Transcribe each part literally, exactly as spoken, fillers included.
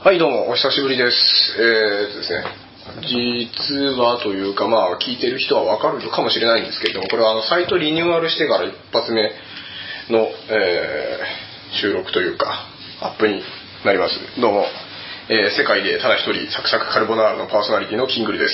はいどうもお久しぶりです。えーとですね、実はというかまあ聞いてる人は分かるかもしれないんですけれども、これはあのサイトリニューアルしてから一発目の、えー、収録というかアップになります。どうも、えー、世界でただ一人サクサクカルボナーラのパーソナリティのキングルです。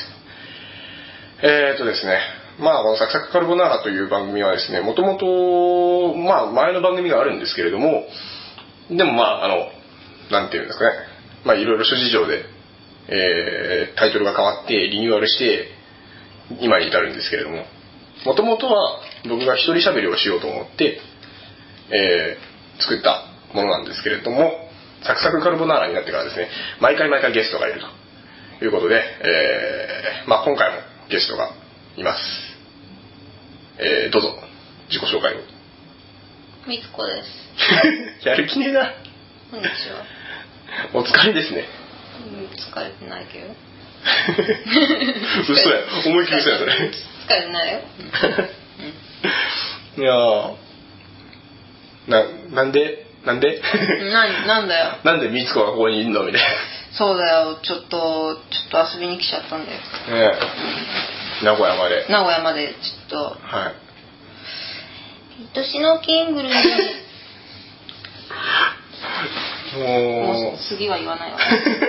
えーとですねまあこのサクサクカルボナーラという番組はですね、もともとまあ前の番組があるんですけれども、でもまああのなんていうんですかね、まあいろいろ諸事情で、えー、タイトルが変わってリニューアルして今に至るんですけれども、もともとは僕が一人喋りをしようと思って、えー、作ったものなんですけれども、サクサクカルボナーラになってからですね、毎回毎回ゲストがいるということで、えー、まあ今回もゲストがいます。えー、どうぞ自己紹介を。 みつこです。 やる気ねえな。 こんにちは。 お疲れですね。 うん、疲れてないけど。 嘘や、思いっきり嘘やそれ。 疲れてないよ。 うん、いやー、な、なんでなんでな、なんだよ。 なんでみつこがここにいるのみたいな。 そうだよ、ちょっと、ちょっと遊びに来ちゃったんだよ。ねえ、名古屋まで。 名古屋まで、ちょっと。 はい。 愛しのキングルに。 もうもう次は言わないわ。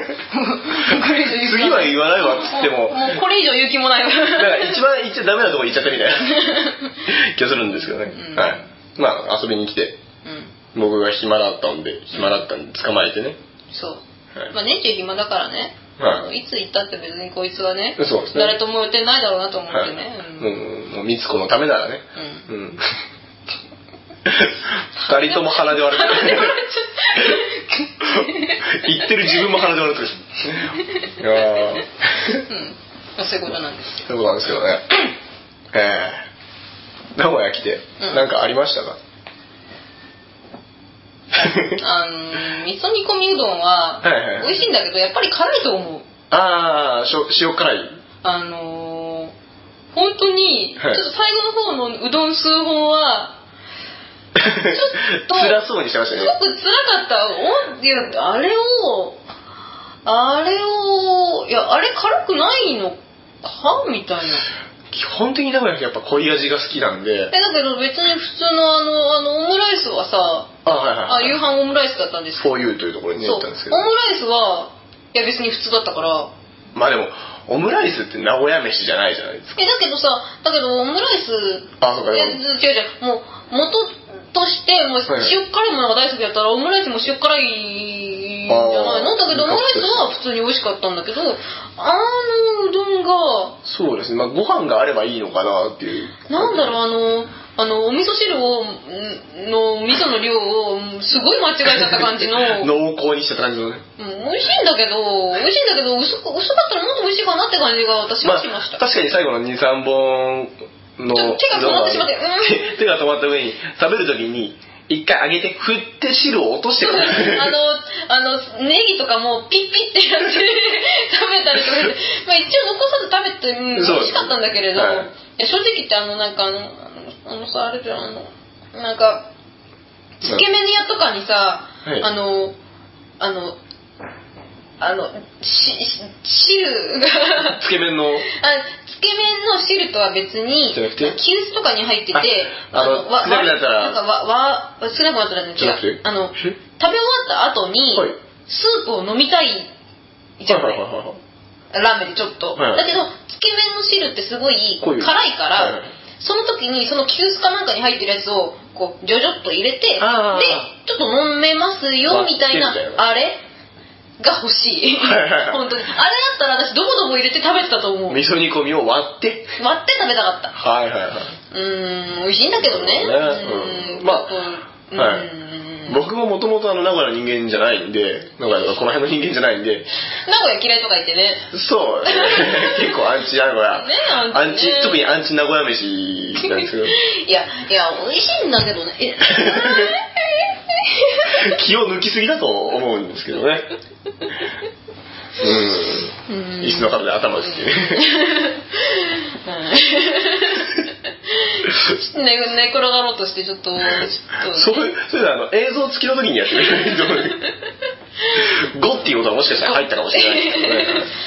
次は言わないわっつっても、 もうこれ以上言う気もないわ。 だから一番言っちゃダメなとこ言っちゃったみたいな気がするんですけどね、うん、はい。まあ遊びに来て、うん、僕が暇だったんで暇だったんで捕まえてね。 そう、はい、まあ年中暇だからね、はい、いつ行ったって別にこいつはね、そうですね、誰とも予定ないだろうなと思ってね、はい、うん、 もうみつこのためならね、うん、うん二人とも鼻で笑ってる。言ってる自分も鼻で笑ってる。いやー、うん、 そういうことなんです。 そういうことなんですけどね。えー、名古屋来て何かありましたか？ あの味噌煮込みうどんは美味しいんだけど、やっぱり辛いと思う。 ああ、塩辛い。 あのー、本当に、はい、ちょっと最後の方のうどん数本は。ちょっと辛そうにしてましたね。 すごく辛かった。おいやあれをあれをいやあれ辛くないのかみたいな。 基本的に名古屋やっぱ濃い味が好きなんで。 えだけど別に普通のあのあのオムライスはさ、 あ、はいはいはい、 あ夕飯オムライスだったんですよ。 フォーユーというところにね行ったんですけど。 オムライスはいや別に普通だったから。 まあでもオムライスって名古屋飯じゃないじゃないですか。 えだけどさだけどオムライスあそうかいや違う違うもう元としてもう塩辛いものが大好きだったらオムライスも塩辛いんじゃないの。だけどオムライスは普通に美味しかったんだけど、あのうどんがそうですね、まあ、ご飯があればいいのかなっていう。 なんだろうあのあのお味噌汁をの味噌の量をすごい間違えちゃった感じの濃厚にしちゃった感じのね、 うん、美味しいんだけど美味しいんだけど薄く薄かったらもっと美味しいかなって感じが私はしました、 まあ、確かに最後の にさんぼんの手が止まってしまって、 うん、手が止まった上に食べるときに一回上げて振って汁を落としてくるあのあのネギとかもピッピッってやって食べたりとかして、まあ、一応残さず食べて、うん、美味しかったんだけれど、はい、いや正直言ってあのなんかあのあのさあれじゃんあのなんかつけ麺屋とかにさ、はい、あのあのあのし汁がつけ麺のあつけ麺の汁とは別に急須とかに入っててあの少なくなったらなんかわわ少なくなったらね違うあの食べ終わった後に、はい、スープを飲みたいじゃない、はいはいはいはい、ラーメンでちょっと、はい、だけどつけ麺の汁ってすごい辛いから、はいはい、その時にその急須かなんかに入ってるやつをこうジョジョっと入れてでちょっと飲めますよみたいなあれが欲しい本当にあれだったら私ドボドボ入れて食べてたと思う。 味噌煮込みを割って割って食べたかった。 はいはいはい。 うーん美味しいんだけどね。ねうんまあ、うんはい、僕ももともと名古屋の人間じゃないんで名古屋とかこの辺の人間じゃないんで名古屋嫌いとか言ってね。 そう結構アンチ名古屋、ねアンチね、特にアンチ名古屋飯なんですけどいやいや美味しいんだけどねえ気を抜きすぎだと思うんですけどねうん、椅子の角で頭打つっていうね寝転がろうとしてちょっと、ちょっと、ね、 そういうそういうのあの映像付きの時にやってくれるゴッティをもしかしたら入ったかもしれないですけどね。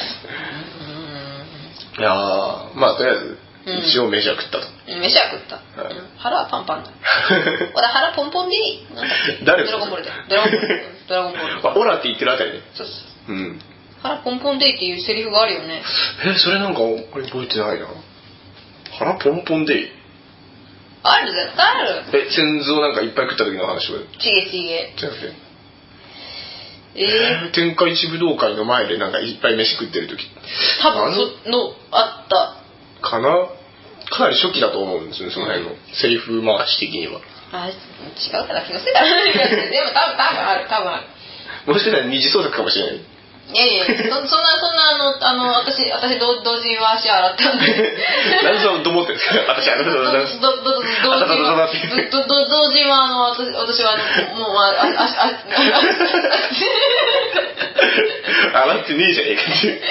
いやまあとりあえず一応飯は食ったと、 うん、飯は食った、はい、腹はパンパンだ俺腹ポンポンでいいなんだっけ誰ドラゴンボールでドラゴンボールドラゴンボールオラって言ってるあたりでそうそう、 うん、 腹ポンポンでいいっていうセリフがあるよね。 えそれなんか俺覚えてないな。腹ポンポンでいいある絶対ある。 え先祖なんかいっぱい食った時の話はちげちげじゃなくてえー、 天下一武道会の前でなんかいっぱい飯食ってる時多分そのあったかな。かなり初期だと思うんですよねその辺の、うん、セリフ回し的には。 あ違うから気のせいだでも多分多分ある多分あるもしかしたら二次創作かもしれない。 いやいやそ, そんなそんなあのあの私私同同時は足洗ったんで何そのどもってんですか私あの同時どどど同時はあの私私はもうああ足洗ってねえじゃねえかっていう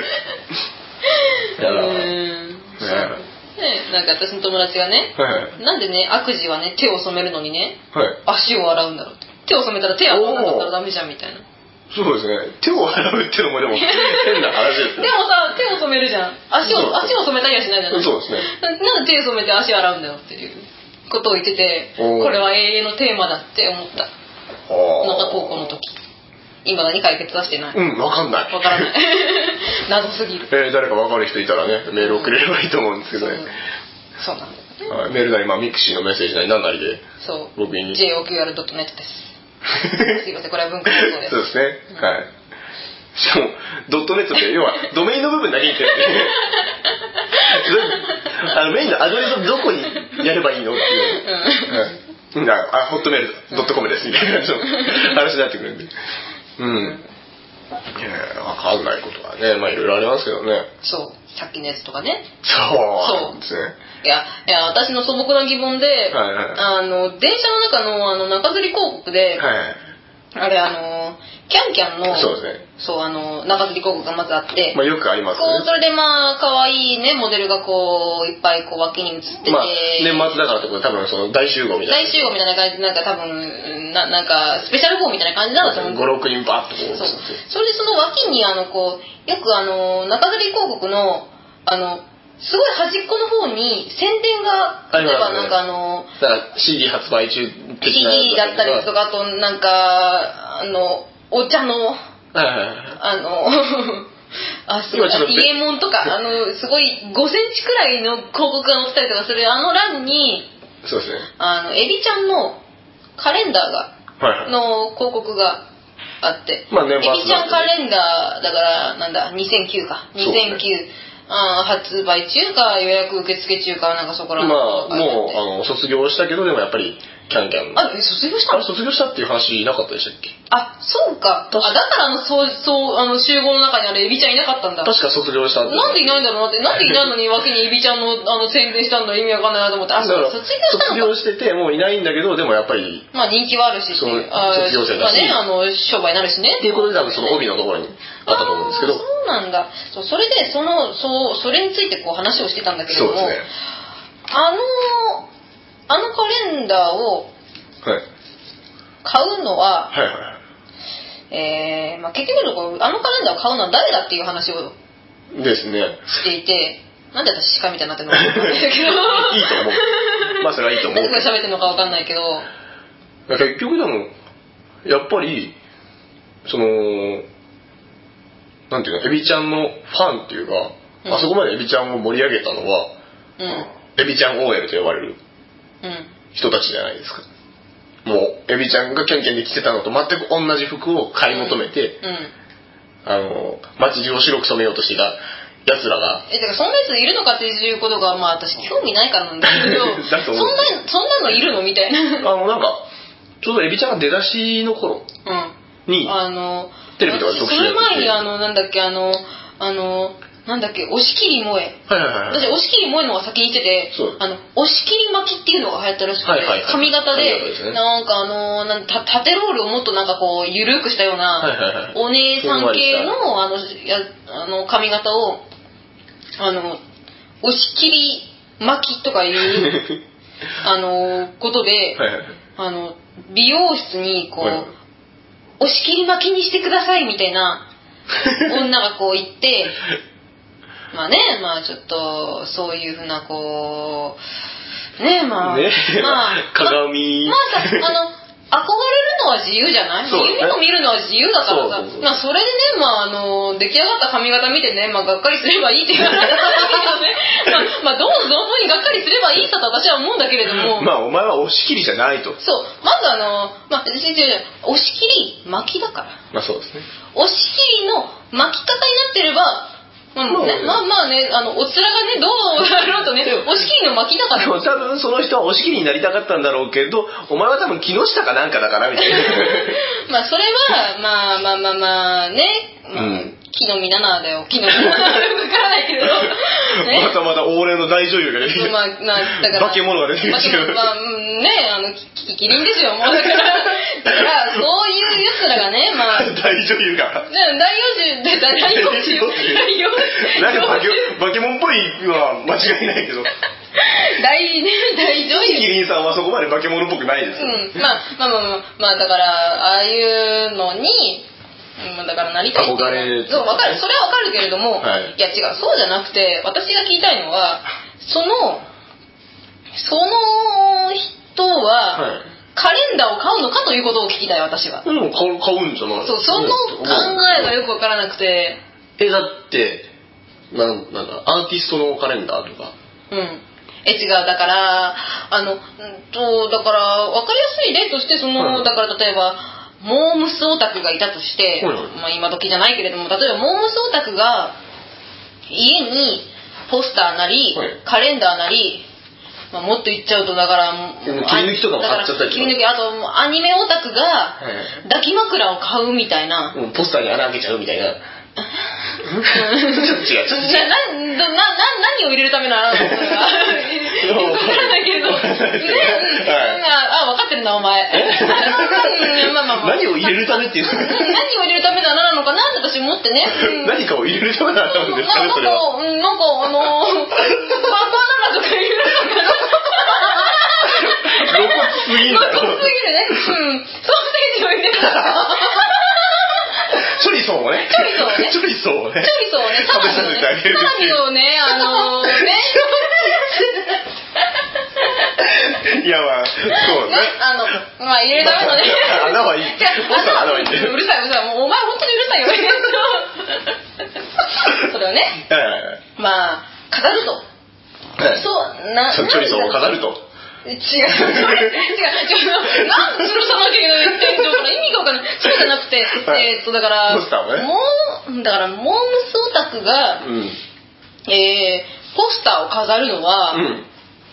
うんね、なんか私の友達がね、はい、なんでね悪事はね手を染めるのにね、はい、足を洗うんだろうって手を染めたら手洗わなかったらダメじゃんみたいな。 そうですね手を洗うっていうのもでも変な話ですでもさ手を染めるじゃん足を足を染めたりはしないじゃない。 そうですねなんで手を染めて足洗うんだよっていうことを言っててこれは永遠のテーマだって思ったのが高校の時。今何解決はしてない。 うん分かんない分からない謎すぎる、 えー、誰か分かる人いたらねメール送れればいいと思うんですけどね、うん、 そうなんだよね。 メールなり、まあ、ミクシーのメッセージなり何なりでそう僕にジェイオーキューアールドットネット ですすいませんこれは文化放送ですそうですね、うん、はい。しかもドットネットって要はドメインの部分だけ言ってるあのメインのアドレスをどこにやればいいのっていう、うんはい、あホットメールドットコムですみたいな話になってくるんでうん、いや分かんないことはねまあいろいろありますけどね。 そうさっきのやつとかね。 そうそうですね。 いやいや私の素朴な疑問で、はいはい、あの電車の中のあの中吊り広告で、はいはい、あれあのキャンキャンのそうですねそうあの中吊り広告がまずあって、 まあ、よくありますね。 こうそれでまあ可愛いねモデルがこういっぱいこう脇に映ってて、まあ、 年末だからってこと多分その大集合みたいな大集合みたいな感じでなんか多分 な, なんかスペシャル号みたいな感じなんだと思う。 ごろくにんバーッとこうそうそれでその脇にあのこうよくあの中吊り広告のあのすごい端っこの方に宣伝が例えばなんかあのだから シーディー 発売中的なシーディー だったりとかあとなんかあのお茶のあのあすごい伊右衛門とかあのすごいごセンチくらいの広告が載ってたりとかするあの欄にそうですねあのエビちゃんのカレンダーが、はいはい、の広告があって、まあ、エビちゃんカレンダーだからなんだにせんきゅうかにせんきゅうあ発売中か予約受付中かなんかそこらのまあもうあの卒業したけどでもやっぱりキャンキャンあ卒業したあ卒業したっていう話なかったでしたっけ。 あそうかあだからあのそうそうあの集合の中にあれエビちゃんいなかったんだ。 確か卒業したってなんでいないんだろうなってなんでいないのに脇にエビちゃんのあの宣伝したんだ意味わかんないなと思ってあそう卒業したのか。 卒業しててもういないんだけどでもやっぱりまあ人気はあるしその卒業生だし、 まあね、あの商売になるしねっていうことで多分その帯のところにあったと思うんですけどそうなんだ。そうそれでそのそうそれについてこう話をしてたんだけれども、ね、あのあのカレンダーを買うのは、はいはいはいえーまあ、結局のところあのカレンダーを買うのは誰だっていう話をですねしていてなんで私鹿みたいになってるのか分かんないけどいいと思うまあそれはいいと思う誰が喋ってるのか分かんないけど結局でもやっぱりそのなんていうのエビちゃんのファンっていうか、うん、あそこまでエビちゃんを盛り上げたのは、うん、エビちゃん オーエル と呼ばれる人たちじゃないですか。もうエビちゃんがキャンキャンで着てたのと全く同じ服を買い求めて、うんうん、あの街中を白く染めようとしていたやつらがえだからそんなやついるのかっていうことがまあ私興味ないからなんだけどだと思うそんなそんなのいるのみたいなあのなんかちょうどエビちゃんが出だしの頃に、うん、あのテレビとかで特集やっててその前にあのなんだっけあのあのなんだっけ押切萌え、はいはいはい、私押切萌えのが先にいててあの押切巻きっていうのが流行ったらしくて、はいはいはい、髪型で、ね、なんかあのなんた縦ロールをもっとなんかこう緩くしたような、はいはいはい、お姉さん系のあのやあの髪型をあの押切巻きとかいうあのことで、はいはい、あの美容室にこう、はい、押切巻きにしてくださいみたいな女がこう行ってまあねまあちょっとそういうふうなこうねまあねまあ鏡まあさあの憧れるのは自由じゃない？夢を見るのは自由だからさ、そ, まあ、それでね、まあ、あの出来上がった髪型見てね、まあ、がっかりすればいいっていう話だけどねまあ、まあどうぞ存分にがっかりすればいいさと私は思うんだけれどもまあお前は押し切りじゃないと。 そうまずあの、まあ、押し切り巻きだからまあそうですね押し切りの巻き方になってればまあね、まあまあね、あのおつらがねどうだろうとね押し切りの巻きだから、ね、 多分その人は押し切りになりたかったんだろうけどお前は多分木下かなんかだからみたいなまあそれはまあまあまあまあね、まあうん木の実ななだよ木の実ななだよ分からないけど、ね、 またまた往年の大女優が出てきて、まあまあ、だから化け物が出てきてる、 まあうんねあのキキリンですよもうだからだからそういうやつらがねまあ大女優が大幼獣大幼獣大幼獣なんか化け物っぽいのは間違いないけど大ね大女優キリンさんはそこまで化け物っぽくないですよ、 うん、まあまあまあまあまあだからああいうのにうん、だからなりたいっていうのはそう分かるそれは分かるけれども、はい、いや違うそうじゃなくて私が聞きたいのはそのその人は、はい、カレンダーを買うのかということを聞きたい私は。 うん買う、買うんじゃない。 そうその考えがよく分からなくて。 えだってななんだアーティストのカレンダーとか。 うん。え違うだからあのうんとだから分かりやすい例としてその、はい、だから例えば。モームスオタクがいたとして、はいはいまあ、今時じゃないけれども例えばモームスオタクが家にポスターなり、はい、カレンダーなり、まあ、もっと言っちゃうとだから切り抜きとかも買っちゃったりとか切り抜きあとアニメオタクが抱き枕を買うみたいな、 はい、ポスターに穴開けちゃうみたいなちょっと違うちょっと違うななな何を入れるための穴なのそれは分からないけど、ねはい、あ分かってるなお前まあまあまあ何を入れるためっていう何を入れるための穴なのかなって私思ってね、 うん、何かを入れるための穴なんですかねそれはなんかあのバナナとか入れるのかな露骨すぎるだろ露骨すぎるね、うん、ソーセージを入れるチョリソーをねチョリソーをねチョリソーをねチョリソーをねサラミをねサラミをねあのー、ねいやまあそうねあのまあ入れるためのね穴はいい穴はいいねうるさいうるさいもうお前本当にうるさいよそれをね、はいはいはい、まあ飾ると、はい、そうなチョリソーを飾ると違う違う違うなんで潰さなきゃいけないってんのかな意味が分かんないそうじゃなくて、はい、えー、っとだからポスターをねもうだからモームスオタクが、うんえー、ポスターを飾るのは、うん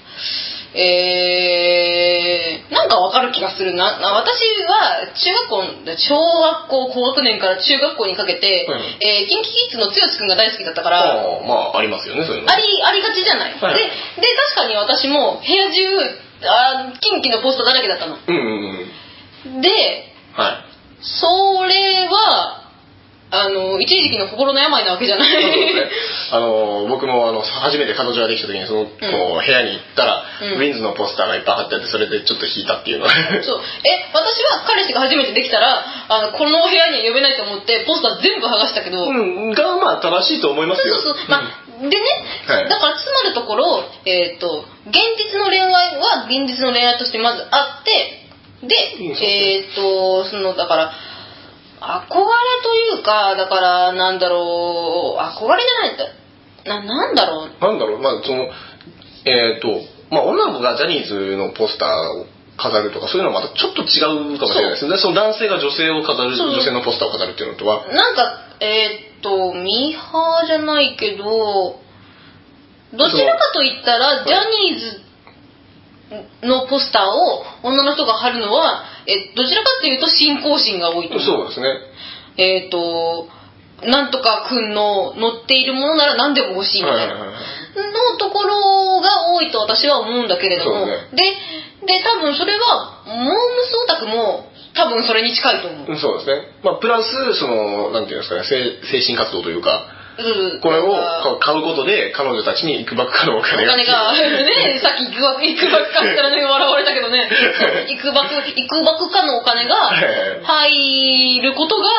えー、なんかわかる気がするな。私は中学校小学校高学年から中学校にかけて、うんえー、キンキキッズの剛くんが大好きだったから、 あまあありますよねそういうの。 ありありがちじゃない。はい、でで確かに私も部屋中あキンキのポスターだらけだったの。 うんうんうん、 で、 はい、 それは。あの一時期の心の病なわけじゃない。そうですね。 あの僕もあの初めて彼女ができた時にその、うん、こう部屋に行ったら、うん、ウィンズのポスターがいっぱい貼ってあってそれでちょっと引いたっていうのは。そう。 え私は彼氏が初めてできたらあのこの部屋には呼べないと思ってポスター全部剥がしたけど。 うんがまあ正しいと思いますよ。 そうそうそう。まあ、うん、でね、はい、だからつまるところえっ、ー、と現実の恋愛は現実の恋愛としてまずあってで、うん、えっ、ー、とそのだから。憧れというかだからなんだろう憧れじゃないんだ な, なんだろうなんだろうまあそのえっ、ー、とまあ女の子がジャニーズのポスターを飾るとかそういうのはまたちょっと違うかもしれないですね。その男性が女性を飾る女性のポスターを飾るっていうのとはなんかえっ、ー、とミーハーじゃないけどどちらかといったらジャニーズのポスターを女の人が貼るのはえどちらかというと信仰心が多いと思う。 そうですね。 えっ、ー、となんとかくんの載っているものなら何でも欲しいみたいなのところが多いと私は思うんだけれども、ね、でで多分それはモームスオタクも多分それに近いと思う。 そうですね。まあプラスそのなんていうんですかね精神活動というか。これを買うことで彼女たちにいくばくかのお金がお金がねさっきいくばくいくばくかったらね笑われたけどねいくばくいくばくかのお金が入ることが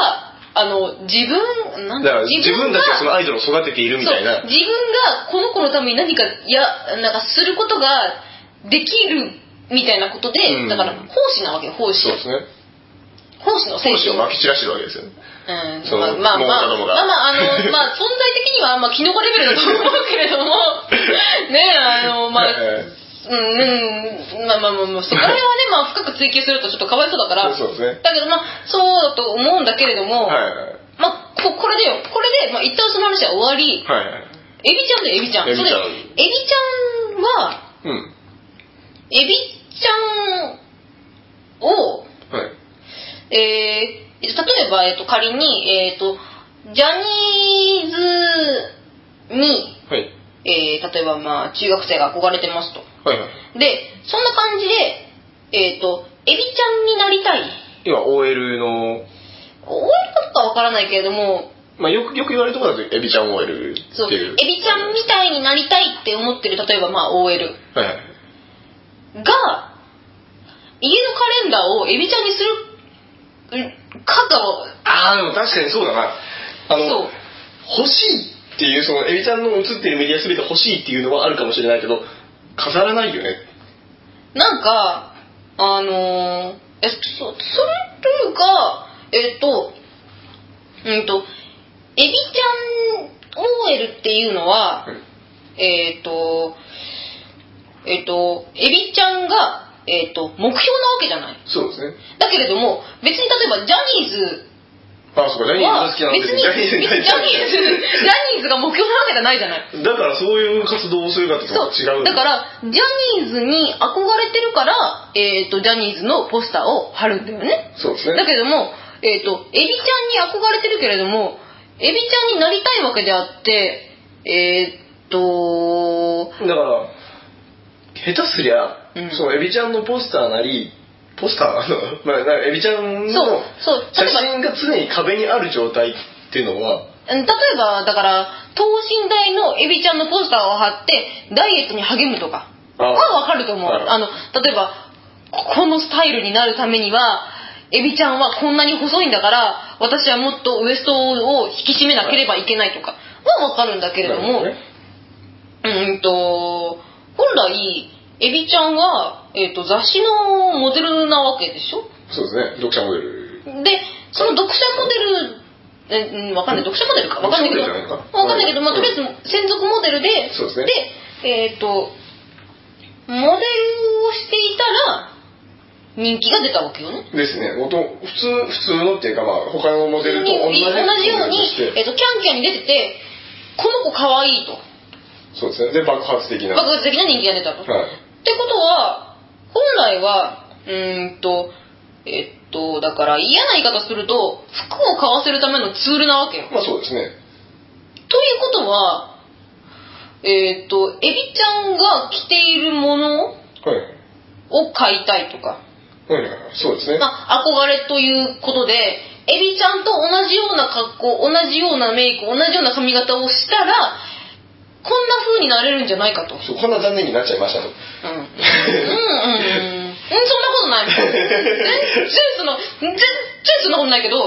あの自分なんだから自分たちがそのアイドルを育てているみたいな、 自分がこの子のために何かやなんかすることができるみたいなことで、うん、だから奉仕なわけよ、奉仕。 そうですね。 奉仕の精神をまき散らしてるわけですよね。 うん、そのまあまあまあまああのまあ存在的にはまあキノコレベルだと思うけれどもねあのまあうんうんまあまあまあまあそこら辺はねまあ深く追求するとちょっとかわいそうだから。 そうですね。 だけどまあそうだと思うんだけれども、 はいはい、 まあここれでよこれでまあ一旦その話は終わり。 はいはい。 エビちゃんでエビちゃん。 エビちゃん。 それエビちゃんは、 うん、 エビちゃんを、 はい、 えー、例えば、えっと、仮に、えっと、ジャニーズに、 はい、 えー、例えば、まあ、中学生が憧れてますと。 はいはい、 で、そんな感じで、えっと、エビちゃんになりたい。 要は オーエル の。 オーエル かわからないけれども、 まあ、よくよく言われるところだとエビちゃん オーエル っていう。 そう、エビちゃんみたいになりたいって思ってる、例えば、まあ、オーエル。 はいはい。 が、家のカレンダーをエビちゃんにするかが、 ああ、でも確かにそうだな。あの、 そう欲しいっていう、そのエビちゃんの写ってるメディア全て欲しいっていうのはあるかもしれないけど、飾らないよね。 なんか、あのー、え、そ、それというか、えっと、うんと、エビちゃん オーエル っていうのは、うん、えっと、えっと、エビちゃんが、えっと、目標なわけじゃない。 そうですね。 だけれども、別に例えばジャニーズああ、そうか、ジャニーズが好きなので、 別にジャニーズ、ジャニーズ、ジャニーズが目標なわけじゃないじゃない。 だからそういう活動をするかってと違う。 だから、ジャニーズに憧れてるから、えっと、ジャニーズのポスターを貼るんだよね。 そうですね。 だけども、えっと、エビちゃんに憧れてるけれども、エビちゃんになりたいわけであって、えー、っとだから下手すりゃ、うん、そのエビちゃんのポスターなりポスターまあエビちゃんの写真が常に壁にある状態っていうのは、 例えばだから等身大のエビちゃんのポスターを貼ってダイエットに励むとかはわかると思う。あの例えばこのスタイルになるためにはエビちゃんはこんなに細いんだから私はもっとウエストを引き締めなければいけないとかはわかるんだけれども、ね、うんと本来エビちゃんは、えー、と雑誌のモデルなわけでしょ。 そうですね、読者モデルでその読者モデルえ、うん、わかんない読者モデルかわかんないけどわかんないけど、まあ、とりあえず専属モデルで、 そうですね、 でえっ、ー、とモデルをしていたら人気が出たわけよね。 ですね。普通普通のっていうか、まあ他のモデルと同じ同じように、えー、とキャンキャンに出ててこの子可愛いと。 そうですね。で爆発的な爆発的な人気が出たと。はい、ってことは本来はうーんとえっとだから嫌な言い方すると服を買わせるためのツールなわけよ。 まあそうですね。 ということはえっとエビちゃんが着ているものを買いたいとか。 はいはいはい、そうですね。 まあ、憧れということでエビちゃんと同じような格好同じようなメイク同じような髪型をしたらこんな風になれるんじゃないかと。 そうこんな残念になっちゃいましたと。 うんうんうんうんうんそんなことないもん。全然その全然そんなことないけど、うん、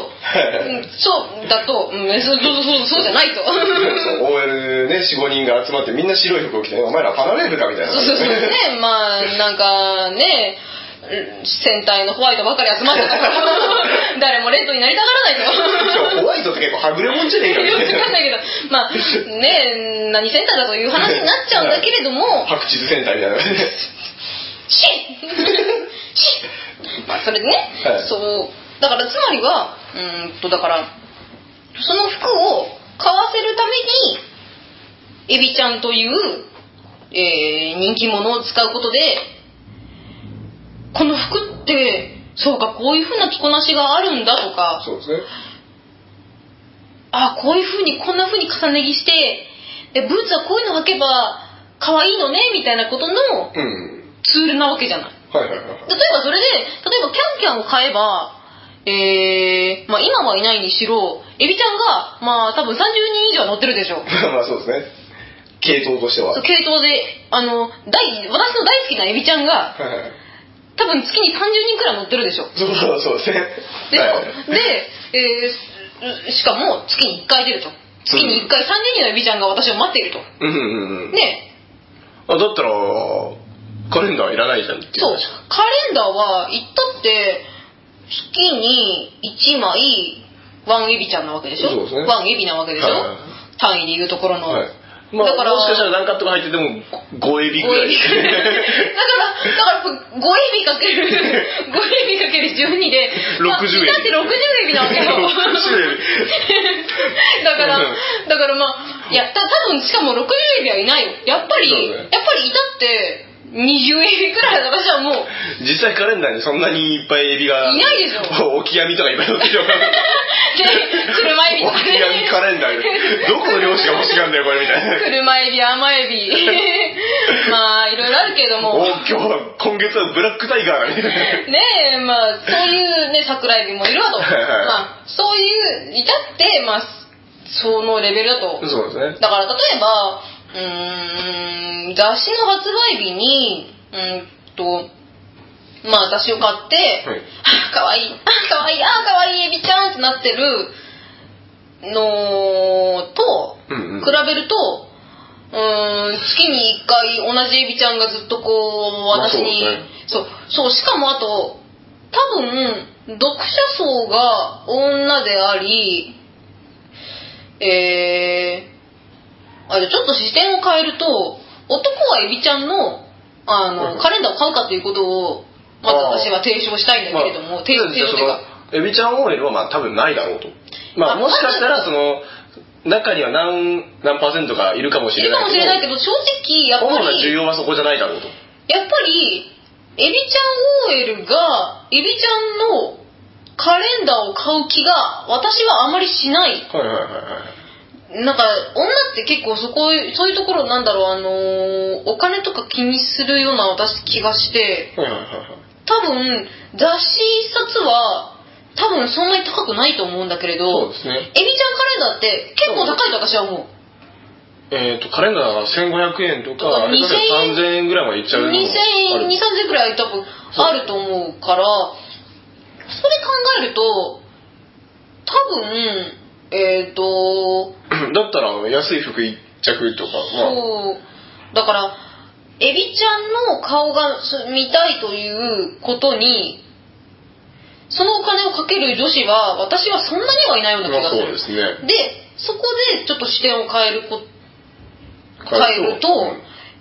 そうだと、うん、そうそうそうじゃないと。 オーエル ね よん,ご 人が集まってみんな白い服を着てお前らパラレルかみたいな。 そうそうそうねまあなんかね。戦隊のホワイトばっかり集まってたから誰もレッドになりたがらないと。 ホワイトって結構はぐれもんじゃねえかみたいな。 分かんないけどまあね何戦隊だという話になっちゃうんだけれども白地図戦隊みたいな。シッシッまあそれでね、はい、そうだからつまりはうんとだからその服を買わせるためにエビちゃんという、えー、人気者を使うことでこの服ってそうかこういう風な着こなしがあるんだとかそうですねあこういう風にこんな風に重ね着してでブーツはこういうの履けば可愛いのねみたいなことのツールなわけじゃない、 うんはいはいはい、 例えばそれで例えばキャンキャンを買えばえーまあ、今はいないにしろエビちゃんがまあ多分さんじゅうにん以上乗ってるでしょ。 まあそうですね系統としては系統であの大私の大好きなエビちゃんが、はいはい多分月にさんじゅうにんくらい乗ってるでしょ。 そうそうそうですね。 でしょ、はい、で、えー、 しかも月にいっかい出ると。月にいっかいさんにんのエビちゃんが私を待っていると。 うんうんうん。 ねあ、だったらカレンダーいらないじゃんっていう。 そう、カレンダーは言ったって月にいちまいワンエビちゃんなわけでしょ。そうですね。ワンエビなわけでしょ、はいはい、単位でいうところの、はい、 まあ、だからもしかしたら何カットが入っててもごエビぐらいだからだからごエビかけるごエビかけるじゅうにでろくじゅうエビ、 だってろくじゅうエビなわけよろくじゅうエビだからだからまあいやた多分しかもろくじゅうエビはいないよやっぱり、ね、やっぱりいたってにじゅうエビくらい私はもう実際カレンダーにそんなにいっぱいエビがいないでしょオキアミとかいっぱい載ってるよ車エビとかねオキアミカレンダーでどこの漁師が欲しがんだよこれみたいな車エビ甘エビまあいろいろあるけれどもお今日は今月はブラックタイガーだみたいなねえまあそういうね桜エビもいるわとまあそういういたってまあそのレベルだとそうですねだから例えばうーん雑誌の発売日にうんとまあ雑誌を買って、はい、かわいいかわいいあかわいいエビちゃんってなってるのと、うんうん、比べるとうーん月にいっかい同じエビちゃんがずっとこう私に、まあ そうですね、そう、そうしかもあと多分読者層が女でありえーあじゃあちょっと視点を変えると男はエビちゃんの、あのカレンダーを買うかということをまず私は提唱したいんだけれども、まあ、提唱というかエビちゃん オーエル はまあ多分ないだろうと、まあ、もしかしたらその中には何何パーセントかいるかもしれないけど、いるかもしれないけど正直やっぱり主な需要はそこじゃないだろうとやっぱりエビちゃん オーエル がエビちゃんのカレンダーを買う気が私はあまりしない。 はいはいはいはいなんか女って結構そこそういうところなんだろうあのー、お金とか気にするような私気がして、 はいはいはいはい、 多分雑誌一冊は多分そんなに高くないと思うんだけれど、 そうですね、 エビちゃんカレンダーって結構高いと私は思う。 えーとカレンダーがせんごひゃくえんとかにせんえんさんぜんえんぐらいまでいっちゃうのもある。 にせんえんにせんさんぜんえんぐらい多分あると思うからそれ考えると多分えーとだったら安い服一着とか、 まあ、そうだからエビちゃんの顔が見たいということにそのお金をかける女子は私はそんなにはいないような気がする、 まあ、そうですね、 でそこでちょっと視点を変えるこ変えると、うん、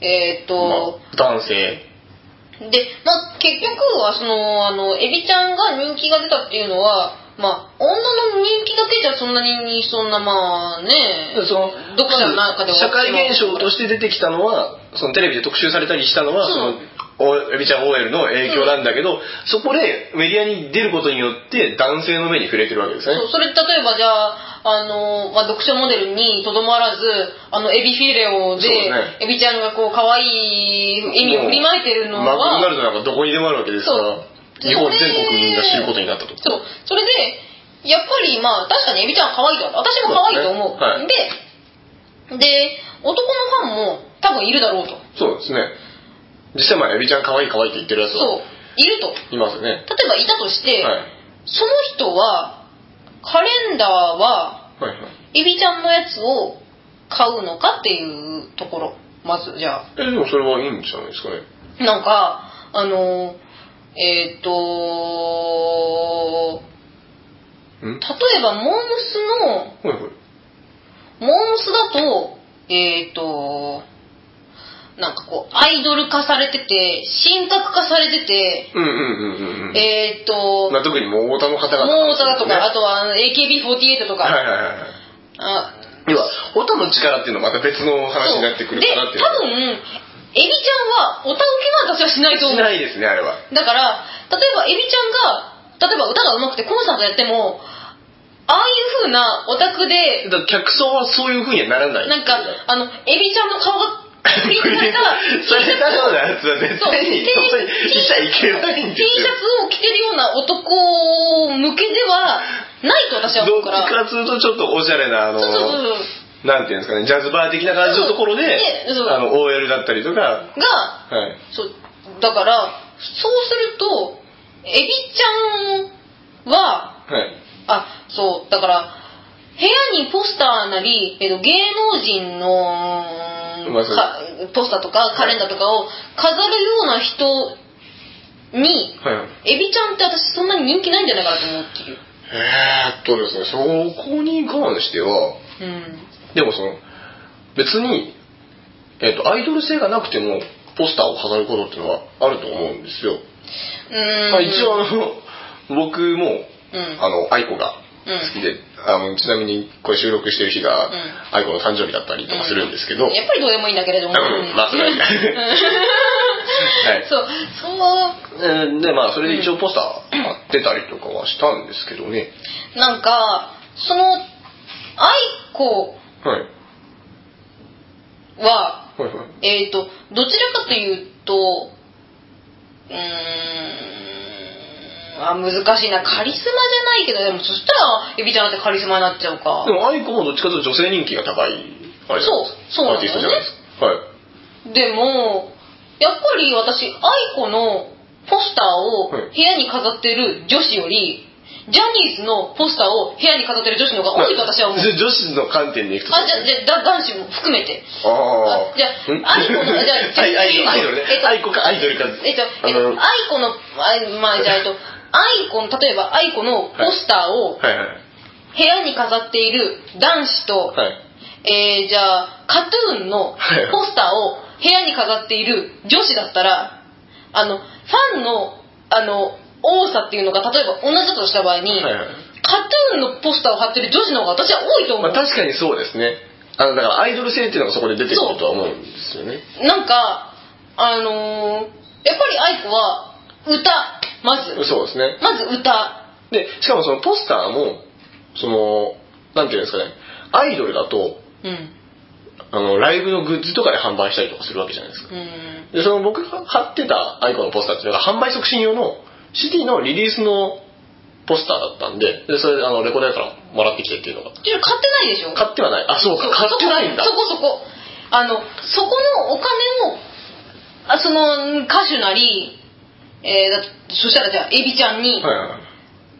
えーと、 まあ、男性で、まあ、結局はそのあのエビちゃんが人気が出たっていうのはまあ、女の人気だけじゃそんなにそんなまあねそのどこかの中で社会現象として出てきたのはそのテレビで特集されたりしたのはそのエビちゃん オーエル の影響なんだけど、そこでメディアに出ることによって男性の目に触れてるわけですね。 そうそれ例えばじゃああの、まあ、読書モデルにとどまらずあのエビフィレオで、ね、エビちゃんがこう可愛い意味を振りまいてるのはマクドナルドなんかどこにでもあるわけですから日本全国民が知ることになったと。 そうそれでやっぱりまあ確かにエビちゃんは可愛いと私も可愛いと思う。で、ね、はい、で、で男のファンも多分いるだろうと。 そうですね。実際まあエビちゃん可愛い可愛いって言ってるやつはそういるといますね。 例えばいたとして、はい、その人はカレンダーはエビちゃんのやつを買うのかっていうところまずじゃあ。 えでもそれはいいんじゃないですかね。 なんかあのえっ、ー、と例えばモームスの、はいはい、モームスだとえっ、ー、となんかこうアイドル化されてて神格化されてて、 うんうんうんうん、 えっ、ー、と、 まあ、特にモーオタの方々、 モーオタとか、あとは エーケービーフォーティーエイト とか、 はいはいはい、あ要はオタの力っていうのはまた別の話になってくるかなっていう。 で多分エビちゃんはオタ受けは私はしないと思う。 しないですねあれは。 だから例えばエビちゃんが例えば歌が上手くてコンサートやってもああいう風なオタクでだ客層はそういう風にはならない。 なんかあのエビちゃんの顔がプリントされたそれたようなやつは絶対にそこにいちゃいけないんですよ。 T シャツを着てるような男向けではないと私は思うから。 どっちかというとちょっとおしゃれなあのそうそうそうなんていうんですかねジャズバー的な感じのところであの オーエル だったりとかが、 はい、そうだからそうするとエビちゃんは、はい、あそうだから部屋にポスターなり、えっと、芸能人の、まあ、かポスターとかカレンダーとかを飾るような人に、はいはい、エビちゃんって私そんなに人気ないんじゃないかなと思ってる。 えーっとですね、そこに関しては、うん、でもその別に、えーっと、アイドル性がなくてもポスターを飾ることっていうのはあると思うんですよ。うーん、まあ、一応あの僕も、うん、あの愛子が好きで、うん、あのちなみにこれ収録してる日が、うん、愛子の誕生日だったりとかするんですけど、うん、 やっぱりどうでもいいんだけれども、うん、まあそれはいいはい、そうそうで、まあそれで一応ポスター貼ってたりとかはしたんですけどね。 なんかその愛子は、はいはいはい、えっとどちらかというとうーんあ難しいな、カリスマじゃないけど、でもそしたらエビちゃんってカリスマになっちゃうか。 でも愛子もどっちかというと女性人気が高いあれそうそうなんだよね。はい。でもやっぱり私愛子のポスターを部屋に飾ってる女子より、ジャニーズのポスターを部屋に飾ってる女子の方が多いと私は思う。 女子の観点でいくと、 あ、じゃあ、じゃあ男子も含めて。ああ。じゃあ、愛子の、じゃあ、 アイドルね。愛子かアイドルか。 えっと、えっと、愛子の、まあ、じゃあ、えっと、愛子の、例えば愛子のポスターを部屋に飾っている男子と、はい、えー、じゃあ、カトゥーンのポスターを部屋に飾っている女子だったら、あの、ファンの、あの、多さっていうのが例えば同じだとした場合に、はいはい、カトゥーンのポスターを貼ってる女子の方が私は多いと思う。 まあ、確かにそうですね。あのだからアイドル性っていうのがそこで出てくるとは思うんですよね。 なんかあのー、やっぱり愛子は歌まずそうですね。 まず歌で、しかもそのポスターもそのなんていうんですかね、アイドルだと、うん、あのライブのグッズとかで販売したりとかするわけじゃないですか。うん、でその僕が貼ってた愛子のポスターっていうのが販売促進用のシティのリリースのポスターだったんで、でそれあのレコード屋からもらってきてっていうのが。 いや買ってないでしょ。 買ってはない。あ、そうか、買ってないんだ。 そこそこあのそこのお金をあその歌手なり、えー、だそしたらじゃあエビちゃんに、はいはい、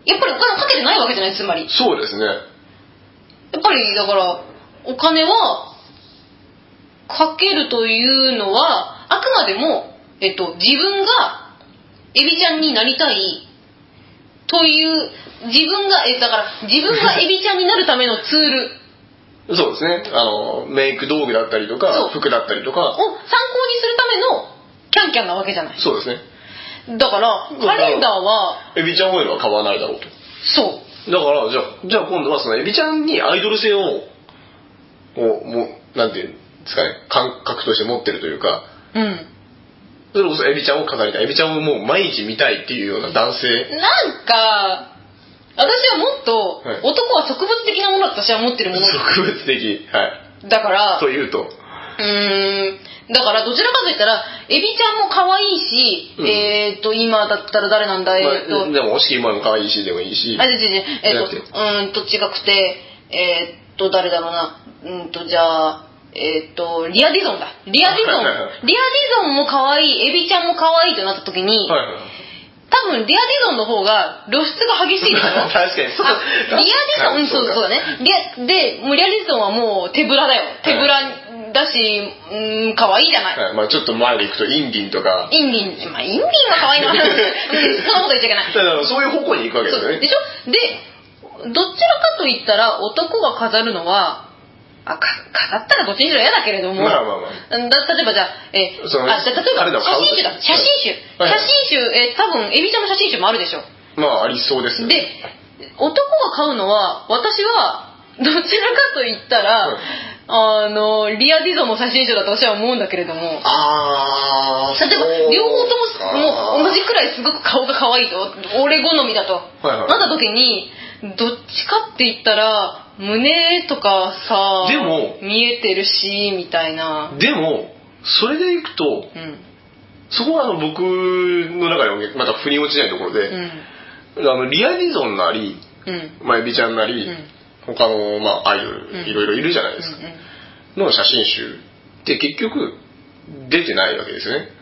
やっぱりお金かけてないわけじゃない、つまり。 そうですね。 やっぱりだからお金はかけるというのはあくまでも、えっと、自分がエビちゃんになりたいという自分がえだから自分がエビちゃんになるためのツールそうですね、あのメイク道具だったりとか服だったりとかを参考にするためのキャンキャンなわけじゃない。 そうですね。 だからカレンダーはエビちゃんオイルは買わないだろうと。 そうだからじゃあじゃあ今度はそのエビちゃんにアイドル性ををもうなんていうんですかね、感覚として持ってるというか、うんそれこそエビちゃんを飾りたい、エビちゃんをもう毎日見たいっていうような男性、 なんか私はもっと、はい、男は植物的なものだと私は思ってるもの。 植物的、はい。 だからというとうーんだからどちらかといったらエビちゃんも可愛いし、うん、えっ、ー、と今だったら誰なんだ、えっ、ー、と、 まあ、でもおしきも可愛いしでもいいし、 あ違う違うえっ、ー、とうーんと違くてえっ、ー、と誰だろうなうんとじゃあえっ、ー、とリアディゾンだリアディゾンリアディゾンも可愛い、エビちゃんも可愛いとなった時に、はいはい、多分リアディゾンの方が露出が激しいのよ。 確かにそう。 リアディゾン、そうそうだね。リアでもうリアディゾンはもう手ぶらだよ。手ぶらだし、うん、可愛いじゃない。 はい、まあちょっと前で行くとインディンとか。 インディン、まあインディンが可愛いのは、うん、そんなこと言っちゃいけない。 だからそういう方向に行くわけですよね。 でしょ。で、どちらかといったら男が飾るのは。あか飾ったらどっちにしろ嫌だけれども、まあまあまあ、だ例えばじゃあ、えー、あ例えば写真集だ写真集、はい、写真集、えー、多分エビちゃんの写真集もあるでしょ。 まあありそうですよね。 で男が買うのは私はどちらかと言ったら、うん、あのリアディゾンの写真集だと私は思うんだけれども、 あ例えば両方とももう同じくらいすごく顔が可愛いと俺好みだと、はいはい、なった時にどっちかって言ったら胸とかさでも見えてるしみたいな。 でもそれでいくと、うん、そこはあの僕の中でもまた腑に落ちないところで、うん、あのリアディゾンなり、うんまあ、エビちゃんなり、うん、他の、まあ、アイドル、うん、いろいろいるじゃないですか、うんうん、の写真集って結局出てないわけですよね。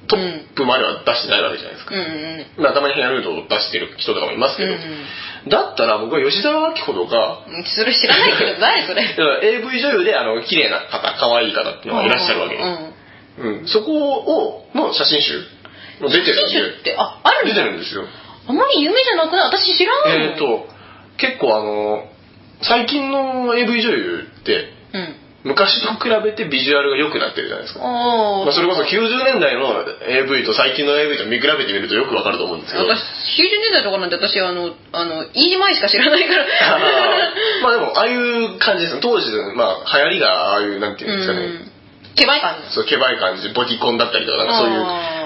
トップまでは出してないわけじゃないですか、うんうん、まあ、たまにヘアヌードを出してる人とかもいますけど、うんうん、だったら僕は吉沢明子とかそれ知らないけど誰それエーブイ 女優であの綺麗な方可愛い方っていうのがいらっしゃるわけで、うんうん、そこをの写真集も出てるんで、 写真集ってあある出てるんですよ。 あまり有名じゃなくない？私知らないの。 えーと結構あの最近の エーブイ 女優って、うん、昔と比べてビジュアルが良くなってるじゃないですか。あ、まあ、それこそきゅうじゅうねんだいの エーブイ と最近の エーブイ と見比べてみるとよくわかると思うんですけど、 私きゅうじゅうねんだいとかなんて私あのあの飯島愛しか知らないからまあでもああいう感じです。当時の、まあ、流行りがああいうなんていうんですかね、うんケバい感じ。 そう、ケバい感じ、ボディコンだったりとか、なんかそういう、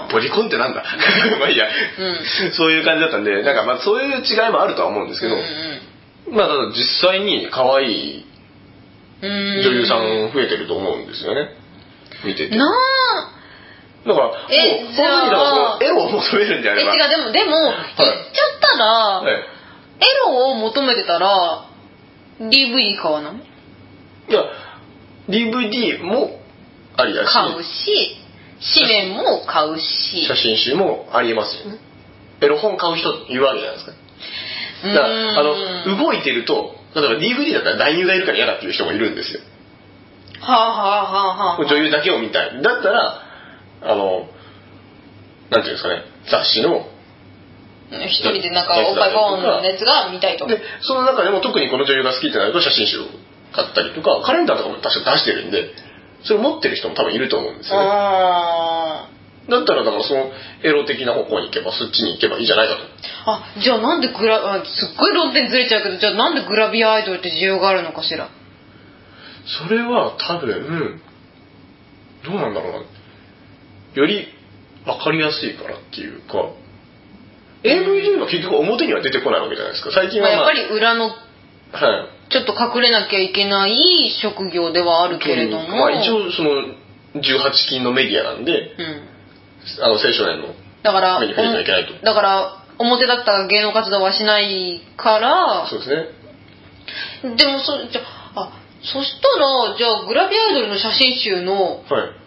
ボディコンってなんだまあいいや、うん、そういう感じだったんで、なんかまあそういう違いもあるとは思うんですけど、うんうん、まあただ実際に可愛い女優さん増えてると思うんですよね、見てて。 なあ。 だから、え、もう、本当にだからそのエロを求めるんであれば。 え、違う、でも、でも、はい、言っちゃったら、はい、エロを求めてたら、ディーブイディー 買わない？ いや、ディーブイディー も、ありだし買うし、紙面も買うし、 写真集もありえますよね。エロ本買う人いるわけじゃないですか。だからあの動いてると、例えば ディーブイディー だったら男優がいるから嫌だっていう人もいるんですよ。 はあはあはあはあ。 女優だけを見たい。だったらあのなんていうんですかね、雑誌の一人でなんかおっぱいボーンのやつが見たいと。 でその中でも特にこの女優が好きってなると写真集を買ったりとか、カレンダーとかも確か出してるんで。それ持ってる人も多分いると思うんですよね。あだったらだからそのエロ的な方向に行けばそっちに行けばいいじゃないかと。 あ、じゃあなんでグラすっごい論点ずれちゃうけど、じゃあなんでグラビアアイドルって需要があるのかしら。 それは多分、うん、どうなんだろうな。より分かりやすいからっていうか、うん、エーブイ 女優は結局表には出てこないわけじゃないですか。最近は、まあ、 やっぱり裏の。 はい。 ちょっと隠れなきゃいけない職業ではあるけれども、 まあ、一応そのじゅうはちきんのメディアなんで、うん、あの青少年の目に触れてはいけないと。 だから表だった芸能活動はしないから。 そうですね。 でもそじゃあそしたらじゃあグラビアアイドルの写真集の、はい、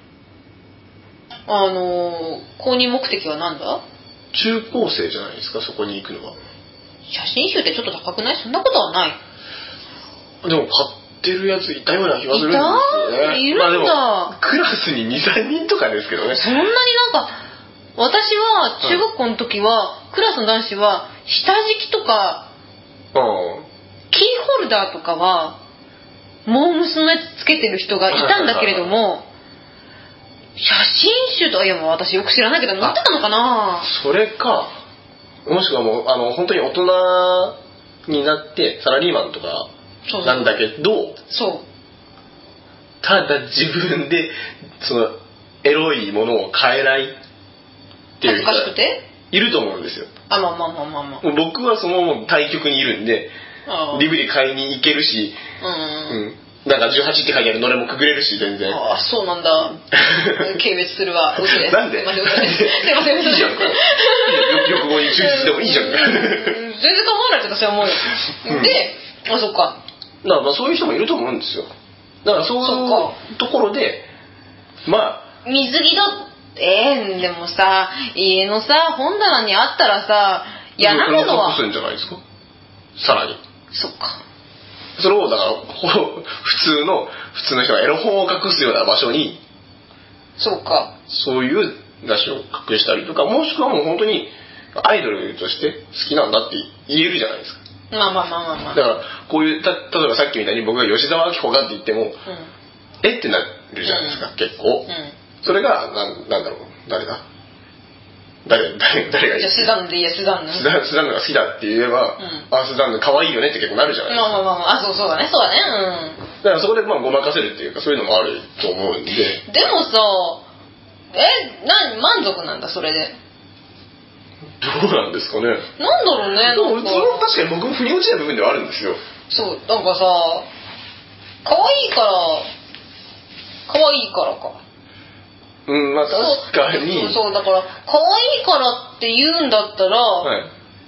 あの購入目的は何だ？ 中高生じゃないですか、そこに行くのは。 写真集ってちょっと高くない？そんなことはない。 でも買ってるやついたような気がするんですよね。 いるんだ、まあ、クラスに にさんにんとかですけどね。 そんなになんか私は中学校の時は、うん、クラスの男子は下敷きとか、うん、キーホルダーとかはモームスのやつつけてる人がいたんだけれども、写真集とかいやもう私よく知らないけど持ってたのかな。 それかもしくはもうあの本当に大人になってサラリーマンとかなんだけど、 そうただ自分でそのエロいものを買えないっていう人がいると思うんですよ。 あ、まあまあまあまあまあ。 僕はその対極にいるんで ディーブイディー 買いに行けるし、うん、うん、なんかじゅうはちって書いてあるのれもくぐれるし全然。 ああそうなんだ。軽蔑するわ。 なんで？すいません。すいません。いいじゃんか。欲望に忠実でもいいじゃんか。全然構わないって私は思うよ。うん、で、あそっか。 だからまあそういう人もいると思うんですよ。だからそういうところでまあ水着だえー、でもさ家のさ本棚にあったらさ嫌なものは隠すんじゃないですか。さらに。 そっか。 それをだから普通の普通の人がエロ本を隠すような場所にそうかそういう雑誌を隠したりとか、もしくはもう本当にアイドルとして好きなんだって言えるじゃないですか。 まあまあまあまあまあ。 だからこういうた例えばさっきみたいに僕が吉沢明子がって言っても、うん、えってなるじゃないですか、うん、結構、うん、それがな ん, なんだろう誰だ誰誰誰がいい？ じゃあスザンヌでいいやスザンヌ。 スザンヌスザンヌが好きだって言えば、うん、あスザンヌ可愛いよねって結構なるじゃないですか。 まあまあまああそうそうだねそうだねうん。 だからそこでまあごまかせるっていうかそういうのもあると思うんで。 でもさえな満足なんだそれで。 どうなんですかね。 なんだろうね。 でもその確かに僕も腑に落ちない部分ではあるんですよ。 そうなんかさ可愛いから可愛いからか。 うんまあ確かに。 そうそうだから可愛いからって言うんだったら。はい。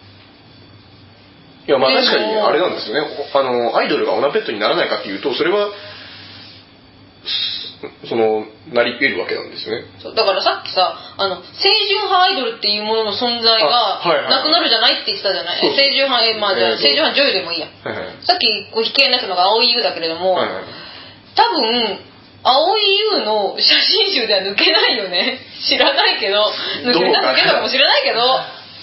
いやまあ確かにあれなんですよね。あのアイドルがオナペットにならないかっていうとそれはそのなり得るわけなんですよね。 そうだからさっきさあの清純派アイドルっていうものの存在がなくなるじゃないって言ってたじゃない。清純派えまあじゃあ清純派女優でもいいや、はいはい、さっきこう引き合いになったのが青井優だけれども、はいはい、多分青井優の写真集では抜けないよね。知らないけど抜けた抜けたかもしれないけど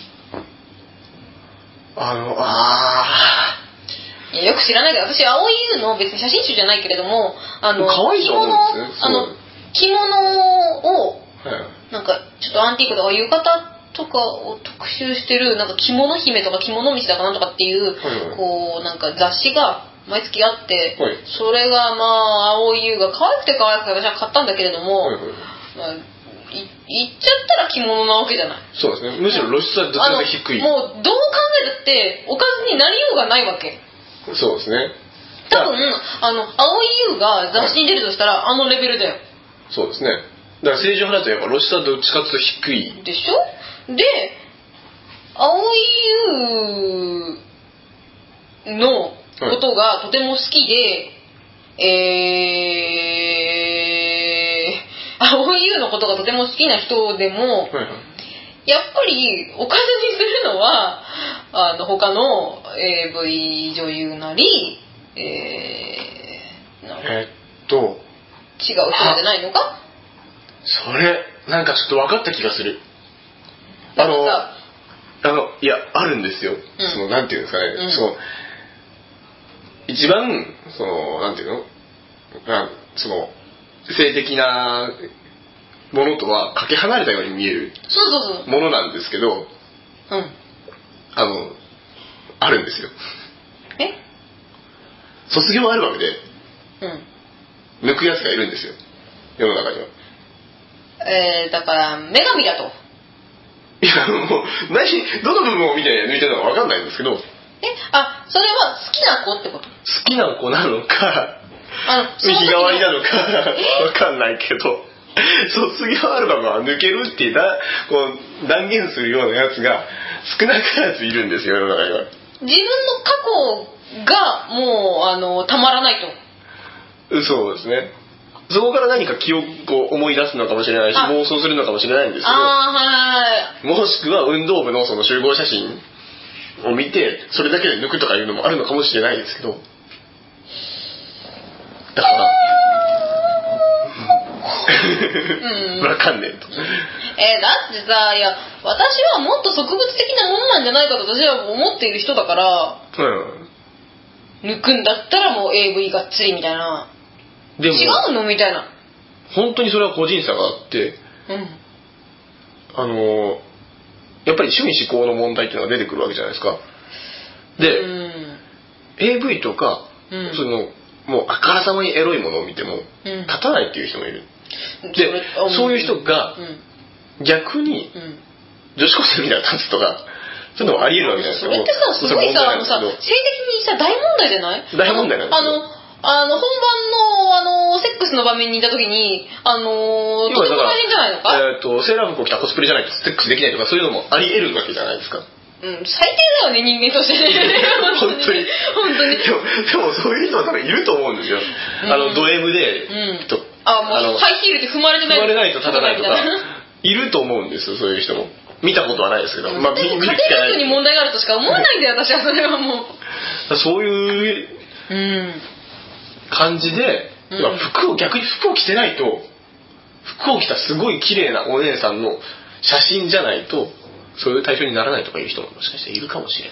あのあいやよく知らないけど私青井優の別に写真集じゃないけれどもあの可愛いと思うんですね。 あの着物をなんかちょっとアンティークとか浴衣とかを特集してるなんか着物姫とか着物飯だかなんとかっていう、はいはい、こうなんか雑誌が毎月あって、はい、それがまあ青井優が可愛くて可愛くて私は買ったんだけれども、はいはい、まあ、い言っちゃったら着物なわけじゃない。 そうですね。むしろ露出はどちらか低い。 もうどう考えたっておかずになりようがないわけ。 そうですね。 多分あの青井優が雑誌に出るとしたら、はい、あのレベルだよ。 そうですね。だから正常派だとやっぱ露出はどっちかというと低いでしょ。で青井優のことがとても好きで、はい、えー、青井優のことがとても好きな人でも、はいはい、やっぱりおかずにするのはあの他の エーブイ 女優なり、えー、なんかえっと違う人じゃないのか。 それなんかちょっと分かった気がする。あのあのいやあるんですよ、うん、そのなんていうんですかね、うん、その一番そのなんていうのなその性的なものとはかけ離れたように見えるものなんですけど、 うん、 あのあるんですよ。 え卒業アルバムで、 うん、 抜くやつがいるんですよ世の中には。 えー、だから女神だと。 いやもう何どの部分を見て抜いてるのか分かんないんですけど。 えあそれは好きな子ってこと。好きな子なのか日替わりなのか分かんないけど卒業アルバムは抜けるってだこう断言するようなやつが少なからずいるんですよ世の中には。 自分の過去がもうあのたまらないと。そうですね。そこから何か記憶を思い出すのかもしれないし妄想するのかもしれないんですけど、 あ、はい、 もしくは運動部のその集合写真を見てそれだけで抜くとかいうのもあるのかもしれないですけど、だからうん分かんねえと。 えー、だってさいや私はもっと植物的なものなんじゃないかと私は思っている人だから、うん、抜くんだったらもう エーブイ がっつりみたいな。でも違うのみたいな。 本当にそれは個人差があって、 うん、 あのやっぱり趣味嗜好の問題っていうのが出てくるわけじゃないですか。で、うん、エーブイ とか、うん、そのもうあからさまにエロいものを見ても、うん、立たないっていう人もいる。でそ, そういう人が、うん、逆に、うん、女子高生みたいな立つとかそういうのもありえるわけじゃないですか。 それってさすごいさあのさ性的にさ大問題じゃない？ 大問題なんですよ。 あのあの本番のあのセックスの場面にいた時にあのー、とても大変じゃないのか。 えー、とセーラー服を着たコスプレじゃないとセックスできないとかそういうのもあり得るわけじゃないですか。 うん、最低だよね人間としてね本当に本当にでも、でもそういう人は多分いると思うんですよ、うん、あのド M で、 うん、とあもうハイヒールで踏まれてない踏まれないと立たないとかいると思うんですよ。そういう人も見たことはないですけど、 まあ、でも家庭環境に問題があるとしか思わないんだよ私はそれはもうそういう、うん感じで、うん、服を逆に服を着てないと服を着たすごい綺麗なお姉さんの写真じゃないとそういう対象にならないとかいう人ももしかしているかもしれない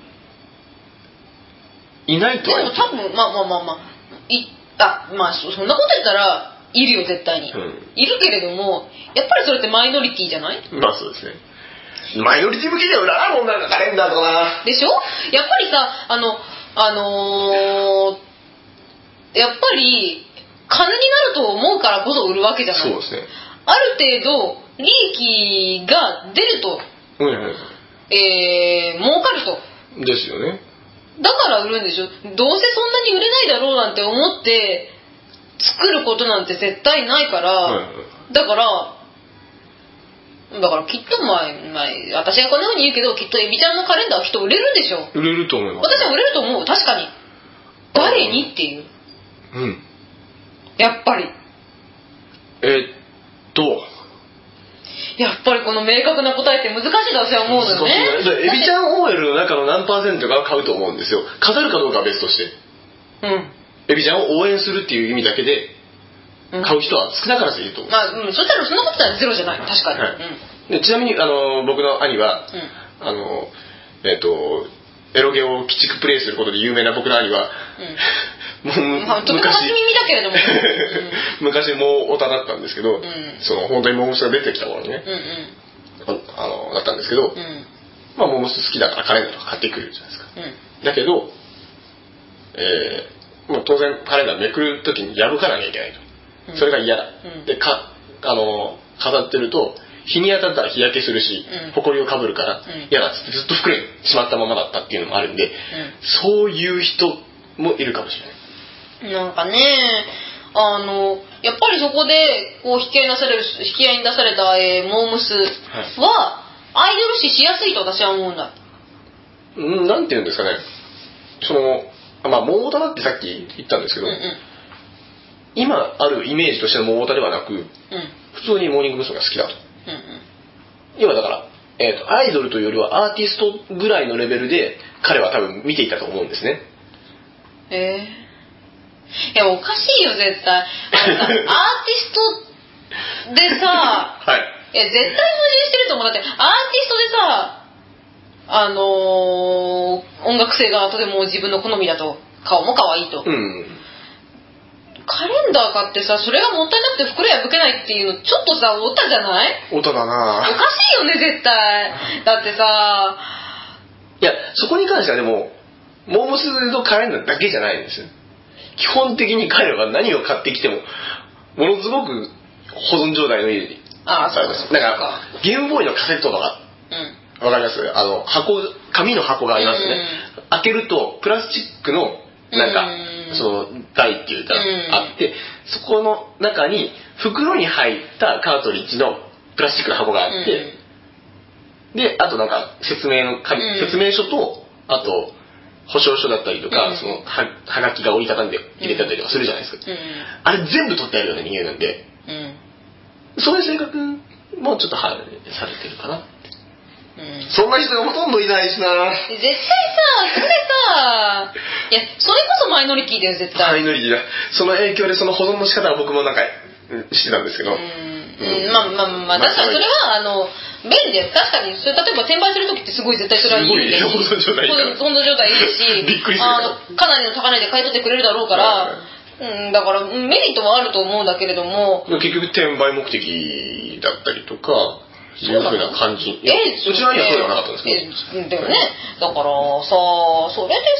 。いないとは言ってない。 でも多分まあまあまあまあいあまあ そ, そんなこと言ったらいるよ絶対に、うん、いるけれどもやっぱりそれってマイノリティじゃない？ まあそうですね。マイノリティ向けでは売らないもんなんだカレンダーとかなでしょ。やっぱりさあのあのーやっぱり金になると思うからこそ売るわけじゃない。 そうですね。 ある程度利益が出ると、 うんうん、 えー、儲かるとですよね。 だから売るんでしょ。どうせそんなに売れないだろうなんて思って作ることなんて絶対ないから、うんうん、だからだからきっとまあ、まあ、私がこんな風に言うけどきっとエビちゃんのカレンダーはきっと売れるんでしょ。 売れると思います。 私は売れると思う。確かに誰にっていう、 うん、 やっぱりえー、っとやっぱりこの明確な答えって難しいと私は思うのよね。 エビちゃん オーエル の中の何パーセントが買うと思うんですよ。飾るかどうかは別として、うん、エビちゃんを応援するっていう意味だけで買う人は少なからずいると思う、 まあ、うん、そしたらそんなことはゼロじゃない、確かに、はい、 うん、でちなみにあの僕の兄は、うん、あのえっ、ー、とエロゲを鬼畜プレイすることで有名な僕の兄は、うん、もう、 まあ、とても初耳だけれども、 うん、昔もうオタだったんですけど、うん、その本当にモームスが出てきた頃にね、うんうん、あのだったんですけど、うん、まあモームス好きだからカレンダーとか買ってくるじゃないですか、うん、だけど、えー、もう当然カレンダーめくるときに破かなきゃいけないと、うん、それが嫌だ、うん、でかあの飾ってると日に当たったら日焼けするし、うん、埃をかぶるから嫌だっつってずっと袋にしまったままだったっていうのもあるんで、うん、そういう人もいるかもしれない。なんかね、あのやっぱりそこでこう引き合いに出される引き合いに出された、えー、モームスは、はい、アイドル視しやすいと私は思うんだ。 うん、なんていうんですかね、そのまあモータだってさっき言ったんですけど、うんうん、今あるイメージとしてのモータではなく、うん、普通にモーニング娘。が好きだと。うんうん、要はだから、えーと、アイドルというよりはアーティストぐらいのレベルで彼は多分見ていたと思うんですね。 えー、いやおかしいよ絶対。あのさアーティストでさ、はい、いや絶対矛盾してると思う。だってアーティストでさ、あのー、音楽性がとても自分の好みだと、顔も可愛いと、うん、カレンダー買ってさ、それがもったいなくて袋破けないっていうのちょっとさオタじゃない？ オタだな。 おかしいよね絶対。だってさ、 いやそこに関してはでもモームスのカレンダーだけじゃないんですよ。基本的に彼らは何を買ってきてもものすごく保存状態のいい。 ああそうです。 だからゲームボーイのカセットとか、うん、わかります？あの箱紙の箱がありますよね、うん、開けるとプラスチックのなんか、うん、その台っていうか、うん、あってそこの中に袋に入ったカートリッジのプラスチックの箱があって、うん、であとなんか説明の、うん、説明書とあと保証書だったりとか、うん、その は, はがきが折りたたんで入れてあったりとかするじゃないですか、うん、あれ全部取ってあるような人間なんで、うん、そういう性格もちょっとはされてるかな。うん、そんな人がほとんどいないしな。 絶対さ、それさ、いや、それこそマイノリティだよ絶対。 マイノリティだ。その影響でその保存の仕方は僕もなんかしてたんですけど。うん、 うん、まあまあまあ、確かにそれはあの便利で、確かにそれ例えば転売するときってすごい絶対それはいいですし、 保存状態いいから。 保存状態いいし、 びっくりするあのかなりの高値で買い取ってくれるだろうから。はいはい、うん、だからメリットはあると思うんだけれども、 結局転売目的だったりとか。そういう風な感じ。いや、 えうちの兄はそうではなかったんですけど。 え、でもね、だからさ、それで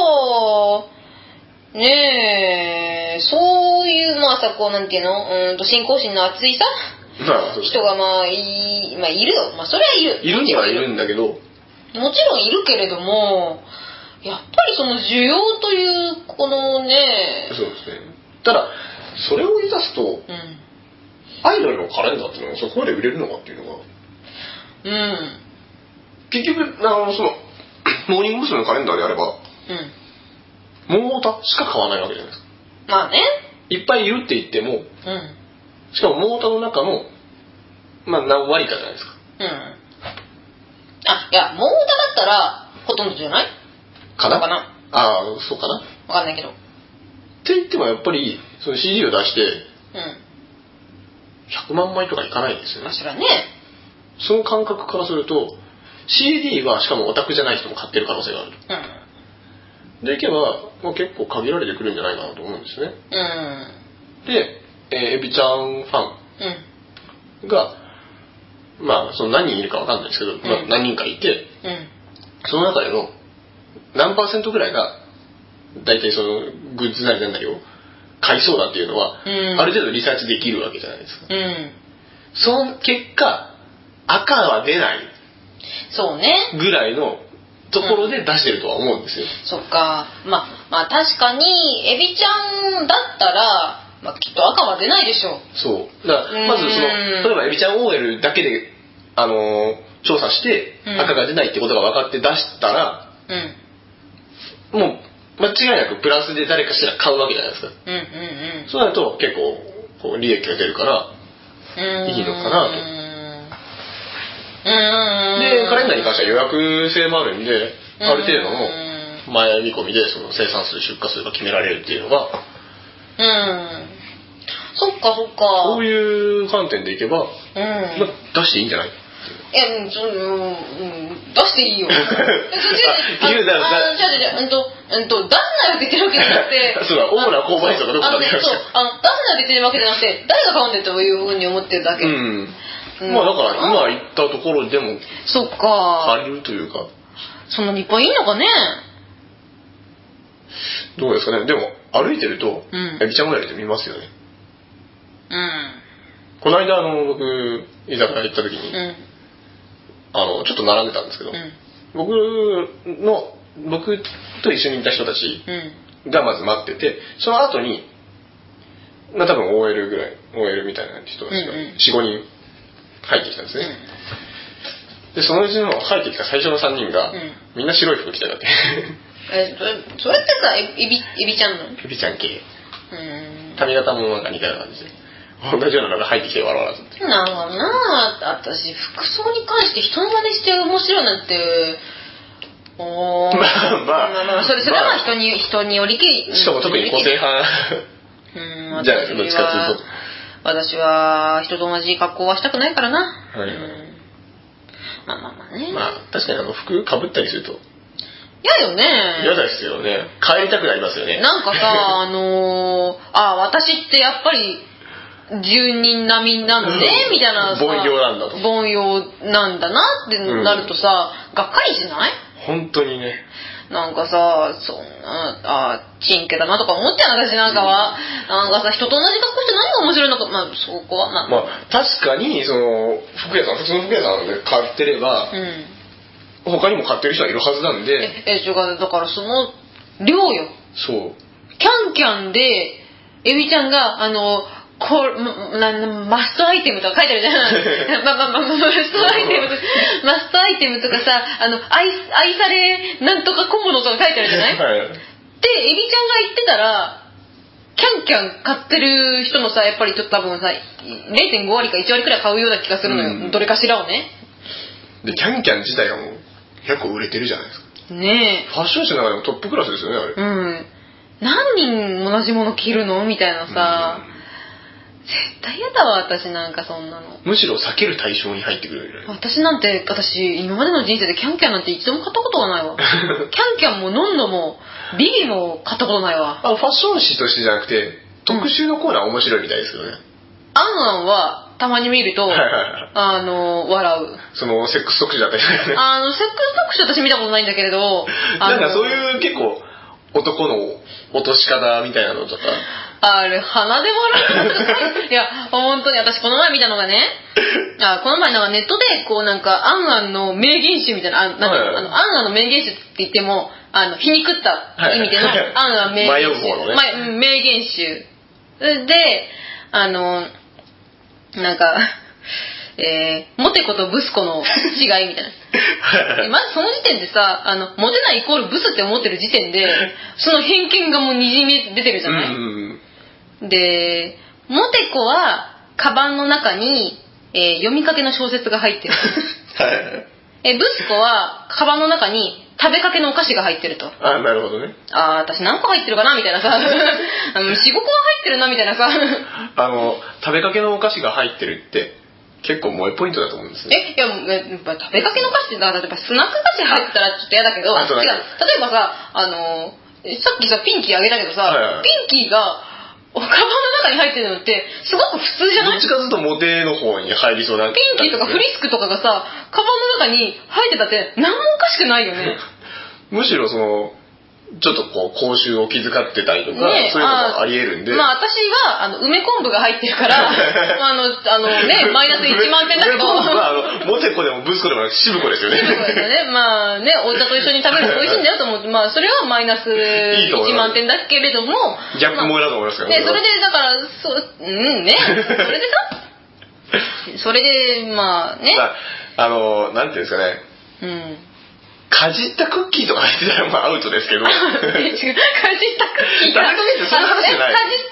さ、ねえ、そういうまあさ、こうなんていうの、うんと信仰心の厚いさ、まあ、人がまあい、まあいるよ。まあそれはいる。 いるにはいるんだけど。 もちろんいるけれども、やっぱりその需要というこのね。 そうですね。ただそれを言い出すと。うん、アイドルのカレンダーっていうのはそこまで売れるのかっていうのが、うん、結局あのそのモーニング娘。のカレンダーであれば、うん、モータしか買わないわけじゃないですか。 まあね、 いっぱいいるって言っても、うん、しかもモータの中のまあ何割かじゃないですか。うん、 あ、いやモータだったらほとんどじゃないかなかな。 ああそうかな。 わかんないけど。 って言ってもやっぱりその シーディー を出して、うんひゃくまんまいとかいかないですよね。 それはね。 その感覚からすると シーディー はしかもオタクじゃない人も買ってる可能性がある、うん、でいけば、まあ、結構限られてくるんじゃないかなと思うんですね、うん、で、えー、エビちゃんファンが、うん、まあその何人いるか分かんないですけど、うんまあ、何人かいて、うん、その中での何パーセントぐらいが大体そのグッズなりなんだりを買いそうだっていうのは、うん、ある程度リサーチできるわけじゃないですか、うん、その結果赤は出ないそうねぐらいのところで出してるとは思うんですよ、 うん、そっか、まあ、まあ確かにエビちゃんだったら、まあ、きっと赤は出ないでしょう。 そうだからまずその例えばエビちゃん オーエル だけで、あのー、調査して赤が出ないってことが分かって出したら、うん、もう間違いなくプラスで誰かしら買うわけじゃないですか、うんうんうん、そうなると結構こう利益が出るからいいのかなと。でカレンダーに関しては予約制もあるんで、ある程度の前見込みでその生産数出荷数が決められるっていうのが、 うん、そっかそっか、 そういう観点でいけば、うん、まあ、出していいんじゃない？ いや、うん、出していいよ。そっちで、あの、違う違う違う、うんと、うんと、出すなよって言ってるわけじゃなくて、 そうだ、オーナー購買者がどこかで、 そう、あの、出すなよって言ってるわけじゃなくて、誰が買うんだというふうに思ってるだけ。うん。 うん、まあだから今言ったところでも、 そっか。 借りるというか。 そんなにいっぱいいいのかね。 どうですかね。でも歩いてると、うん、エビちゃんぐらいで見ますよね。うん。この間あの僕居酒屋行った時に、うん、あのちょっと並んでたんですけど、うん、僕の僕と一緒にいた人たちがまず待ってて、その後にまあ多分 オーエル ぐらい オーエル みたいな人たちが よん,ご 人入ってきたんですね、うん、でそのうちの入ってきた最初のさんにんが、うん、みんな白い服着てたってえそれってさエビエビちゃんのエビちゃん系、うん、髪型もなんか似たような感じで同じようなのが入ってきて笑わらずってなんかなあ、私服装に関して人の真似して面白いなんておーまあまあ、まあまあ、それそれは人に、まあ、人によりきりしかも特に個性派うんじゃないですかどっちかっていうと私は人と同じ格好はしたくないからな、はいはい、うん、まあまあまあねまあ確かにあの服かぶったりすると嫌よね嫌ですよね帰りたくなりますよねなんかさあのー、あ私ってやっぱり住人並みなのね、うん、みたいなさ凡庸なんだと凡庸なんだなってなるとさ、うん、がっかりしない本当にねなんかさそんなあチンケだなとか思っちゃう私なんかは、うん、なんかさ人と同じ格好して何が面白いのかまあそこはまあ、 まあ、確かにその服屋さん普通の服屋さんで買ってれば、うん他にも買ってる人はいるはずなんでええだからその量よそうキャンキャンでエビちゃんがあのこなマストアイテムとか書いてあるじゃんま、ま、ま、マストアイテムとかマストアイテムとかさあの 愛, 愛されなんとか小物とか書いてあるじゃない、はい、でエビちゃんが言ってたらキャンキャン買ってる人もさやっぱりちょっと多分さ れいてんご 割かいち割くらい買うような気がするのよ、うん、どれかしらをねでキャンキャン自体がもう結構売れてるじゃないですかねえファッション誌の中でもトップクラスですよねあれうん何人同じもの着るのみたいなさ、うん、絶対嫌だわ私なんかそんなのむしろ避ける対象に入ってくるぐらい私なんて私今までの人生でキャンキャンなんて一度も買ったことがないわキャンキャンもノンノもビビも買ったことないわあのファッション誌としてじゃなくて特集のコーナー面白いみたいですけどね、うん、 アンアンはたまに見るとあの笑うそのセックス特集だったりあのセックス特集私見たことないんだけれどなんかそういう結構男の落とし方みたいなのとかあれ鼻で笑ういや本当に私この前見たのがねあこの前なんかネットでこうなんかアンアンの名言集みたいなあなんか、はいはい、あのアンアンの名言集って言ってもあの皮肉った意味での、はいはい、アンアン名言集、ねま、名言集であのなんか、えー、モテコとブスコの違いみたいなまずその時点でさあのモテないイコールブスって思ってる時点でその偏見がもうにじみ出てるじゃない、うんうん、でモテコはカバンの中に、えー、読みかけの小説が入ってる、はいえブスコはカバンの中に食べかけのお菓子が入ってるとあなるほどねあ私何個入ってるかなみたいなさよん、ごこは入ってるなみたいなさあの食べかけのお菓子が入ってるって結構萌えポイントだと思うんですねえいややっぱ食べかけのお菓子ってだからスナック菓子入ってたらちょっと嫌だけど違う例えばさあのさっきさピンキーあげたけどさ、はいはい、ピンキーがカバンの中に入ってるのってすごく普通じゃない？ どっちかというとモテの方に入りそうなピンキーとかフリスクとかがさカバンの中に入ってたって何もおかしくないよねむしろそのちょっとこう口臭を気遣ってたりとか、ね、そういうのがありえるんでまあ私はあの梅昆布が入ってるからあのあのねマイナスいちまんてんだけど梅昆布はあのモテコでもブスコでもなく渋子ですよね渋子ですよねまあねお茶と一緒に食べると美味しいんだよと思ってまあそれはマイナスいちまんてんだけれどもギャップ萌えだと思いますけど、 まあ、ねそれでだからそううんねそれでさそれでまあね、まあ、あのなんていうんですかねうんかじったクッキーとか入ってたらまあアウトですけどかじったクッキーかじったクッ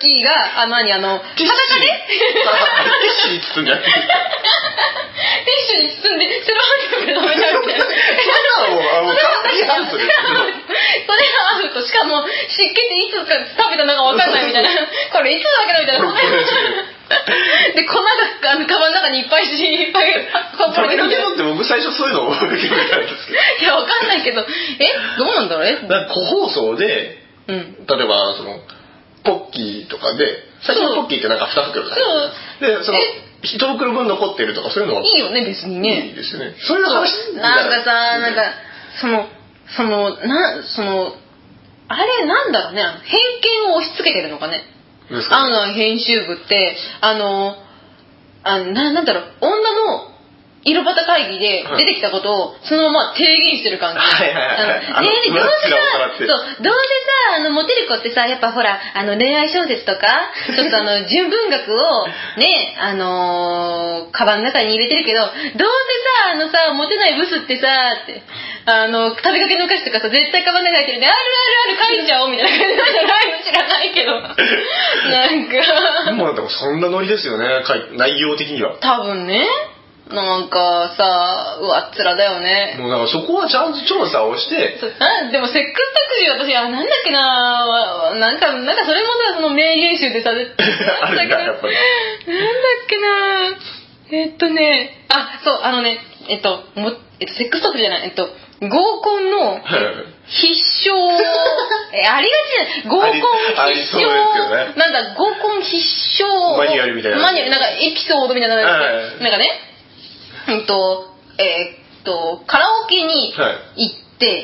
キーがあの何あの裸でティッシュに包んじゃってティッシュに包んでセロハンテープで止めちゃうみたいな。それはもう完璧アウトですけど。 それはアウト。しかも湿気っていつか食べたのか分かんないみたいな。これいつだけだみたいな。で粉があのカバンの中にいっぱいしいっぱいこぼれてる。 って僕最初そういうのを受け入れたんですけど。 いや分かんないけど、えどうなんだろうえ。 だ個包装で、うん、例えばそのポッキーとかで最初のポッキーってなんかに袋だね。でその一袋分残ってるとかそういうのはいいよね別にね。 いいですよね。そういう話なんかさなんかそのそのなそのあれなんだろうね偏見を押し付けてるのかね。あの編集部ってあのあななんだろう女の色バタ会議で出てきたことをそのまま提言してる感じ。はいはいはい。ねえどうせさそうどうせさあのモテる子ってさやっぱほらあの恋愛小説とかちょっとあの純文学をねあのー、カバンの中に入れてるけどどうせさあのさモテないブスってさってあの食べかけのお菓子とかさ絶対カバンの中に入ってるんであるあるある書いちゃおうみたいな感じなんじゃないの知らないけどなんかもうでもそんなノリですよね内容的には多分ねなんかさうわっつらだよね。 もうなんかそこはちゃんと調査をしてあでもセックスタクシー私あなんだっけななんかなんかそれもさその名言集でさあるんだやっぱりなんだっけなえっとねあそうあのねえっともえっとセックスタクシーじゃないえっと合コンの必勝えありがちじゃない合コン必勝、ね、なんだ合コン必勝マニュアルみたいなマニュアルなんかエピソードみたいななんかねうんとえー、っとカラオケに行って、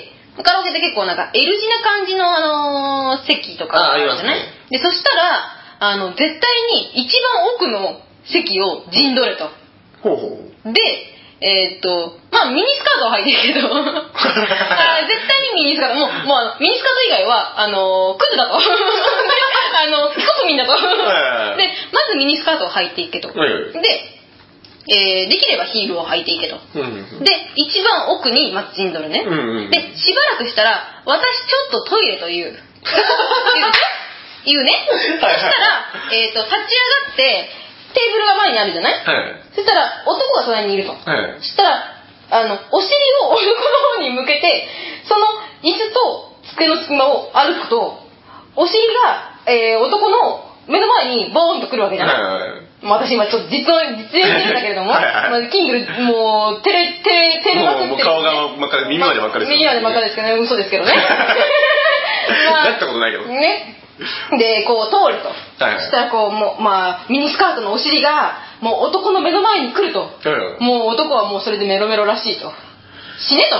はい、カラオケって結構なんか L 字な感じの、あのー、席とかあるじゃない、ね、でそしたらあの絶対に一番奥の席を陣取れと。 ほうほうでえー、っとまあミニスカートは履いてるけどあ絶対にミニスカートもう、もうミニスカート以外はあのー、クズだとあの非国民だとでまずミニスカートを履いていけと、でえー、できればヒールを履いていけと、うんうん、で一番奥にまず陣取るね、うんうん、でしばらくしたら私ちょっとトイレという言うねそしたら、えー、と立ち上がってテーブルが前にあるじゃない、はい、そしたら男が隣にいると、はい、そしたらあのお尻を男の方に向けてその椅子と机の隙間を歩くとお尻が、えー、男の目の前にボーンと来るわけじゃない、はいはい、私今ちょっと実演実演してるんだけれどもはい、はいまあ、キングルもう照れ照れ照れまくってる、ね、 もう顔が真っ赤で耳まで真っ赤ですよね、耳まで真っ赤ですけどね嘘ですけどねまあ、なったことないけどねでこう通ると、はいはい、そしたらこうもう、まあ、ミニスカートのお尻がもう男の目の前に来ると、はいはい、もう男はもうそれでメロメロらしいと死ねと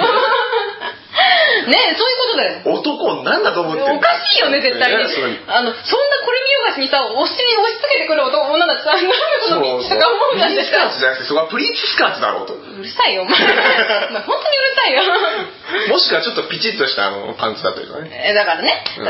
ねえそういうことだよ男なんだと思ってるおかしいよね絶対に、ね、あのそんなこれ見よがしにさお尻押し付けてくる男女だってさなんでこのビッチとか思うんだってミニスカートじゃなくてそこはプリーツスカートだろうとうるさいよお前本当にうるさいよもしくはちょっとピチッとしたあのパンツだというかねえだからね、うん、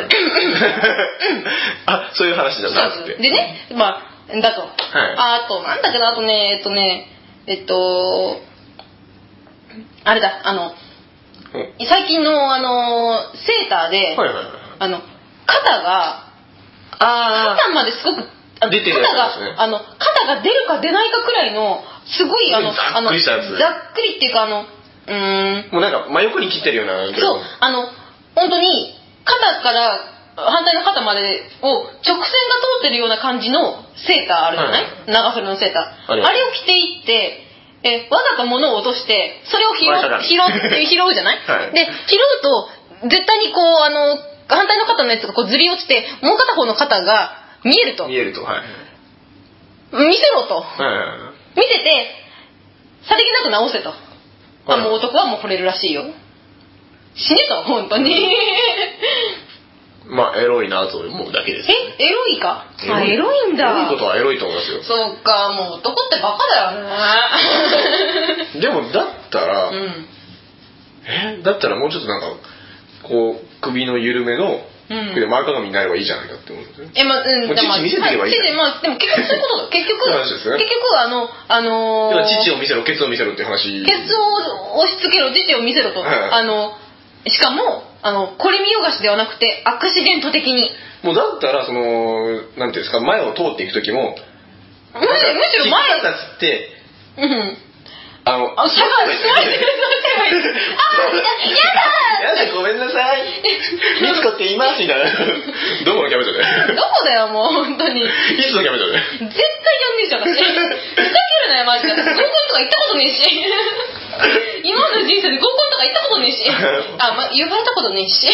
あそういう話じゃなくてでねまあだと、はい、あとなんだけどあとねえっとねえっとあれだあの最近のあのセーターで、はいはいはい、あの肩があ肩まですごくあ出てるやつですね、肩があの肩が出るか出ないかくらいのすごいあのざっくりしたやつざっくりっていうかあのうーんもうなんか真横に切ってるようなそうあの本当に肩から反対の肩までを直線が通ってるような感じのセーターあるじゃない、はい、長袖のセーター あ, あれを着ていってえわざと物を落としてそれを拾拾って拾うじゃない、はい、で拾うと絶対にこうあの反対の肩のやつがこうずり落ちてもう片方の肩が見えると見えると、はい、 見せろと、はい、見せてさりげなく直せと、はい、あもう男はもう惚れるらしいよ死ねと本当にまあエロいなと思うだけです、ね、 えエロいかエロい、あエロいんだエロいことはエロいと思いますよそうかもう男ってバカだよねでもだったら、うん、えだったらもうちょっとなんかこう首の緩めの、うん、で前かがみになればいいじゃないかって思うんですよえまあうんでも乳見せてればいいじゃん、 まあ、でも結局そういうことだ結局そうですね、 結局あのあのー、 乳を見せろケツを見せろっていう話ケツを押し付けろ乳を見せろと、はい、あのしかもあのこれ見よがしではなくてアクシデント的に。 もうだったらそのなんていうんですか、前を通っていく時もむしろむしろ前だっつって、 うん、 あのあ、しゃが座って座ってあ、やだやだごめんなさいミツコって言いますみたいなどこのキャベツだよどこだよもう本当にいつのキャベツだよ絶対呼んでんじゃん私ふざけるなよマジで合コンとか行ったことねえし今までの人生で合コンとか行ったことねえしあ、ま、呼ばれたことねえし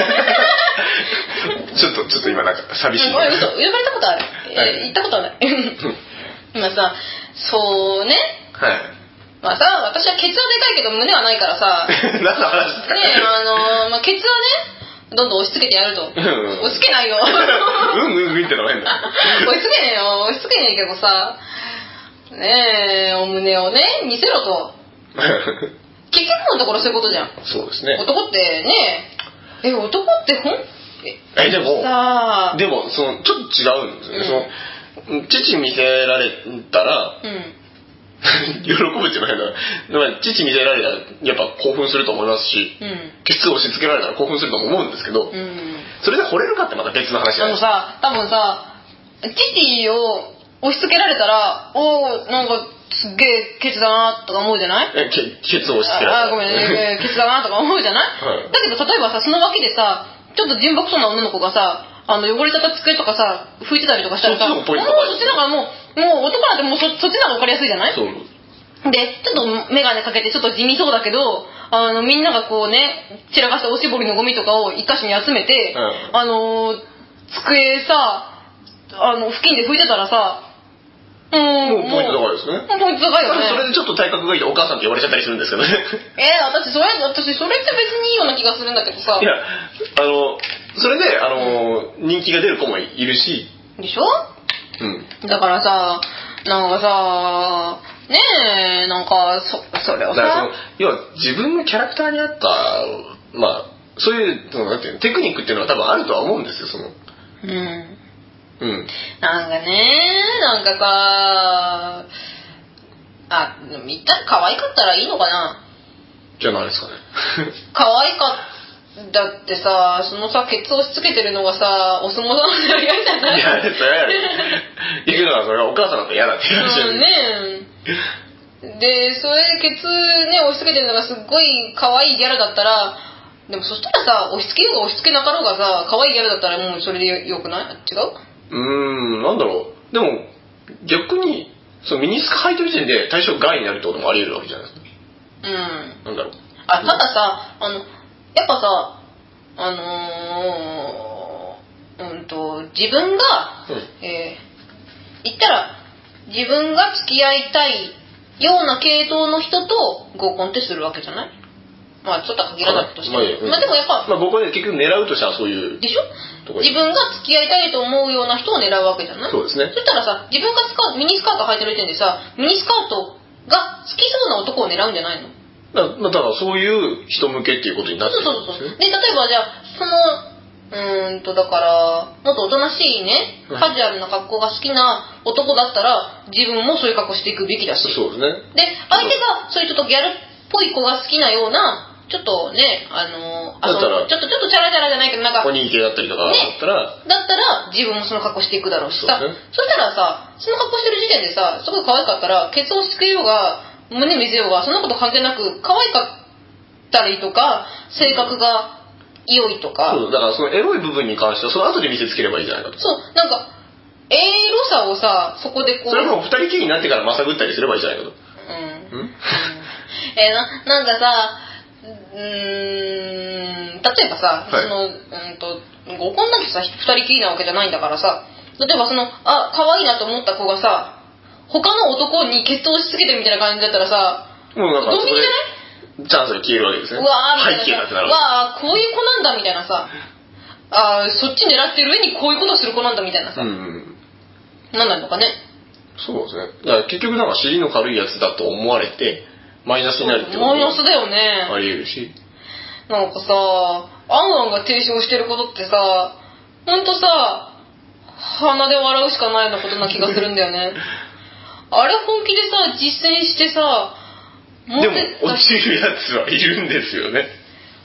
ちょっとちょっと今なんか寂しい、ね、 うん、嘘呼ばれたことある、はい、行ったことはない今さそうねはいまあさ、私はケツはでかいけど胸はないからさ何の話ですかねえ、あのー、まあ、ケツはねどんどん押し付けてやると押し付けないようんうんうんってのは変だ押し付けねえよ押し付けねえけどさねえお胸をね見せろと結局のところそういうことじゃん。 そうですね。 男ってねえ男ってほんええでもさでもそのちょっと違うんですよね、うん、その乳見せられたら、うん喜ぶっていうのは変だから父見せられたらやっぱ興奮すると思いますし、うん、ケツを押し付けられたら興奮すると思うんですけど、うん、それで惚れるかってまた別の話じゃないですか。 あのさ多分さ父を押し付けられたらおーなんかすっげえケツだなとか思うじゃない？ えケケツを押し付けられたらあごめん、ね、ケツだなとか思うじゃない、はい、だけど例えばさその脇でさちょっと純朴そうな女の子がさあの汚れちゃった机とかさ拭いてたりとかしたらさもうそっちだからもうもう男なんてもう そ, そっちの方が分かりやすいじゃない？そうでちょっと眼鏡かけてちょっと地味そうだけどあのみんながこうね散らかしたおしぼりのゴミとかを一箇所に集めて、うん、あの机さあの付近で拭いてたらさうんもうポイント高いですね。 ポイント高いよね。 それでちょっと体格がいいとお母さんって言われちゃったりするんですけどねえー、私それ私それって別にいいような気がするんだけどさ。 いやあのそれであの、うん、人気が出る子もいるしでしょ、うん、だからさなんかさねえなんか そ, それをさ要は自分のキャラクターに合ったまあそういうそのなんていうのテクニックっていうのは多分あるとは思うんですよそのうんうん、 なんかねなんかさあ見たら可愛かったらいいのかなじゃないですかね可愛かだってさそのさケツを押し付けてるのがさお相撲さんのやり合いじゃない？いやそれ言うのはそれはお母さんだと嫌だって言う話うんねでそれでケツね押し付けてるのがすっごい可愛いギャルだったらでもそしたらさ押し付けようが押し付けなかろうがさ可愛いギャルだったらもうそれでよくない？違う？ うーんなんだろうでも逆にそのミニスカ履いてる時点で対象外になるってこともあり得るわけじゃないですか。うんなんだろうあたださあのやっぱさあのー、うんと自分が、うんえー、言ったら自分が付き合いたいような系統の人と合コンってするわけじゃない？まあちょっと限らないとしても、はいまあ、まあでもやっぱまあ僕はね結局狙うとしたらそういうでしょ自分が付き合いたいと思うような人を狙うわけじゃない？ そうですね。 そしたらさ自分がスカミニスカート履いてる時点でさミニスカートが好きそうな男を狙うんじゃないの？ だまあ、ただそういう人向けっていうことになってるんですよ。 そうそうそうで例えばじゃあそのうーんとだからもっとおとなしいねカジュアルな格好が好きな男だったら自分もそういう格好していくべきだしそうですね。 で相手がそういうちょっとギャルっぽい子が好きなようなちょっとねあのあそちょっとちょっとチャラチャラじゃないけどなんかお人気だったりとかだったら、 ね、だったら自分もその格好していくだろうしさ そ,、ね、そしたらさその格好してる時点でさすごい可愛かったらケツをつけようが胸見せようがそんなこと関係なく可愛かったりとか性格が良いとか、 そうだからそのエロい部分に関してはその後で見せつければいいじゃないかと。 そうなんかエロさをさそこでこうそれも二人きりになってからまさぐったりすればいいじゃないかと。 うん、うん、えー、な, なんかさうーん例えばさ、はい、そのうんと合コンだけさ二人きりなわけじゃないんだからさ例えばそのあ可愛いなと思った子がさ他の男にケツを押し付けてるみたいな感じだったらさもうなんかドン引きじゃない？ チャンスが消えるわけですね。 うわーみたいなさ、うわーこういう子なんだみたいなさあそっち狙ってる上にこういうことする子なんだみたいなさ、うん、なんなのかね。 そうですね。だから結局なんか尻の軽いやつだと思われてマイナスになるってこともマイナスだよね。 あり得るしなんかさアンアンが提唱してることってさほんとさ鼻で笑うしかないようなことな気がするんだよねあれ本気でさ実践してさでも落ちるやつはいるんですよね。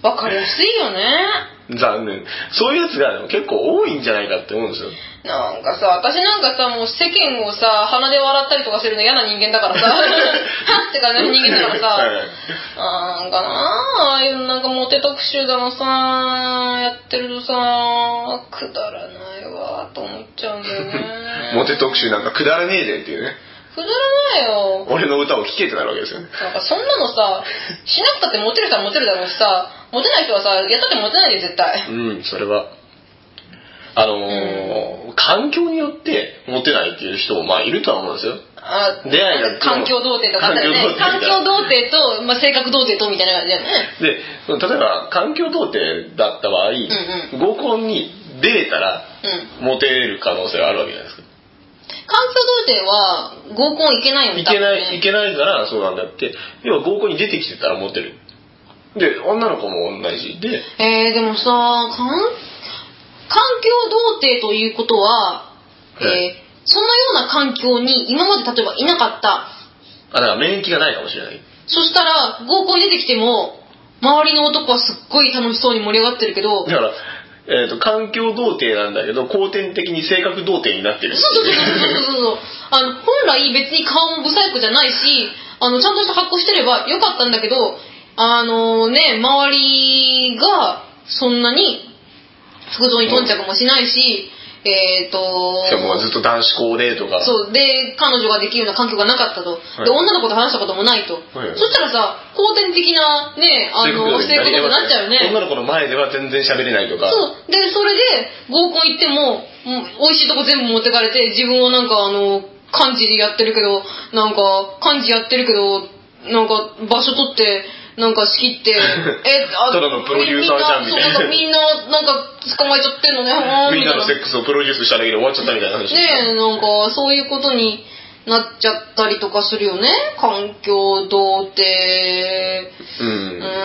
わかりやすいよね。 残念。そういうやつが結構多いんじゃないかって思うんですよ。 なんかさ、私なんかさ、もう世間をさ、鼻で笑ったりとかするの嫌な人間だからさ、はって感じの人間だからさ、はい、あなんかなああいうなんかモテ特集だのさ、やってるとさ、くだらないわと思っちゃうんだよね。 モテ特集なんかくだらねえでっていうね。 くだらないよ。 俺の歌を聴けってなるわけですよね。 なんかそんなのさ、しなくたってモテる人はモテるだろうしさ、モテない人はさ、やったってモテないで絶対。 うん、それは。あのーうん、環境によってモテないっていう人もまあいるとは思うんですよ。あ、出会いが環境童貞とかあったよね。環境童貞と、まあ、性格童貞とみたいな感じだよね。 で、例えば環境童貞だった場合、うんうん、合コンに出たら、うん、モテる可能性があるわけじゃないですか。 環境童貞は合コン行けないよね。 行けない、ね、行けないからそうなんだって。要は合コンに出てきてたらモテる。で、女の子も同じで。 えー、でもさ、環環境童貞ということは、はい、えー、そのような環境に今まで例えばいなかった。 あ、だから免疫がないかもしれない。 そしたら合コンに出てきても周りの男はすっごい楽しそうに盛り上がってるけど、 だから、えーと、環境童貞なんだけど後天的に性格童貞になってる。 そうそうそうそうそうあの本来別に顔もブサイクじゃないし、あのちゃんとした格好してればよかったんだけど、あのね、周りがそんなに服装に頓着もしないし、えーとしかもずっと男子校でとか、 そうで彼女ができるような環境がなかったと、はい、で女の子と話したこともないと、はいはい、そしたらさ後天的なねあの性格になっちゃうよね。 女の子の前では全然喋れないとか、 そうでそれで合コン行っても美味しいとこ全部持ってかれて、自分はなんかあの幹事やってるけどなんか幹事やってるけどなんか場所取ってなんか仕切ってえあただのプロデューサーじゃんみたいな、 みんななんか捕まえちゃってんのねみんなのセックスをプロデュースしただけで終わっちゃったみたいな話ねえ、なんかそういうことになっちゃったりとかするよね。環境童貞うん、う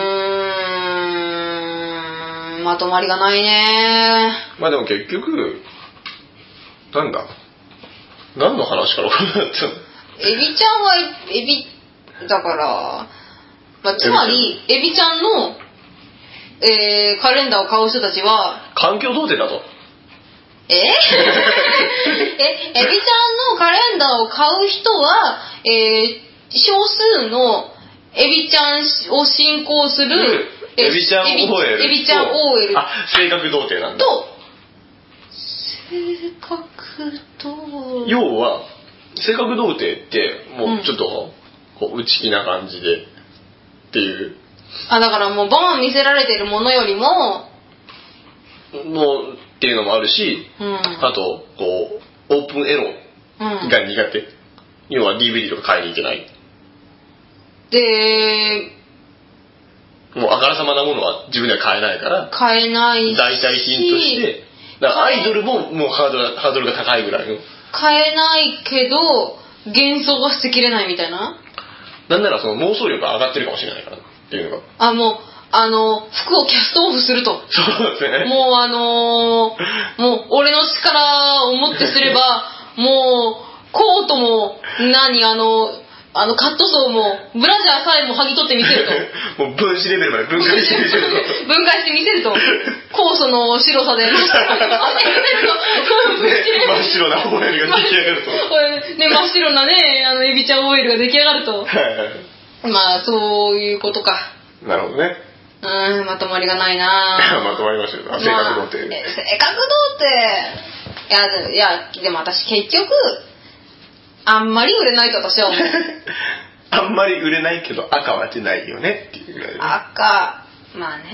ーんまとまりがないね。 まあでも結局なんだ何の話からこうなったの。 エビちゃんはエビだからまあ、つまりエビちゃんの、えー、カレンダーを買う人たちは環境童貞だと。 ええエビちゃんのカレンダーを買う人は、えー、少数のエビちゃんを信仰する、 うん、エビちゃん オーエルエビちゃん オーエルあ性格童貞なんだと性格童要は性格童貞ってもうちょっと、うん、こう内気な感じでっていうあだからもうボーン見せられてるものよりももうっていうのもあるし、うん、あとこうオープンエロが苦手、うん、要は ディーブイディー とか買いに行けないでもうあからさまなものは自分では買えないから買えないし代替品としてだからアイドルももうハードルハードルが高いぐらいの買えないけど幻想が捨てきれないみたいななんならその妄想力が上がってるかもしれないからっていうのがあもうあの服をキャストオフするとそうですねもうあのー、もう俺の力をもってすればもうコートも何あのあのカットソーもブラジャーさえも剥ぎ取ってみせるともう分子レベルまで分解してみせると分解してみせると酵素の白さであれ見せると真っ白なオイルが出来上がるとね真っ白なねあのエビちゃんオイルが出来上がるとまあそういうことか。 なるほどね。 うーんまとまりがないなまとまりましたよ。性格童貞、 まあ、性格童貞いやいやでも私結局あんまり売れないと私は思うあんまり売れないけど赤は出ないよねっていうぐらい、ね、 赤まあね、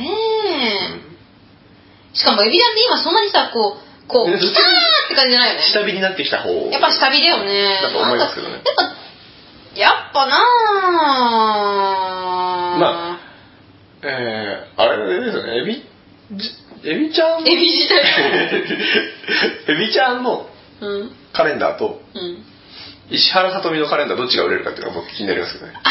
うん、しかもエビちゃんって今そんなにさこうこうキターって感じじゃないよね。 下火になってきた方やっぱ下火だよねだと思いますけどね。 やっぱやっぱなぁまあえー、あれですよねエビエビちゃんエビ自体エビちゃんのカレンダーと、うん、石原さとみのカレンダーどっちが売れるかっていうのが僕気になりますけどね。 あ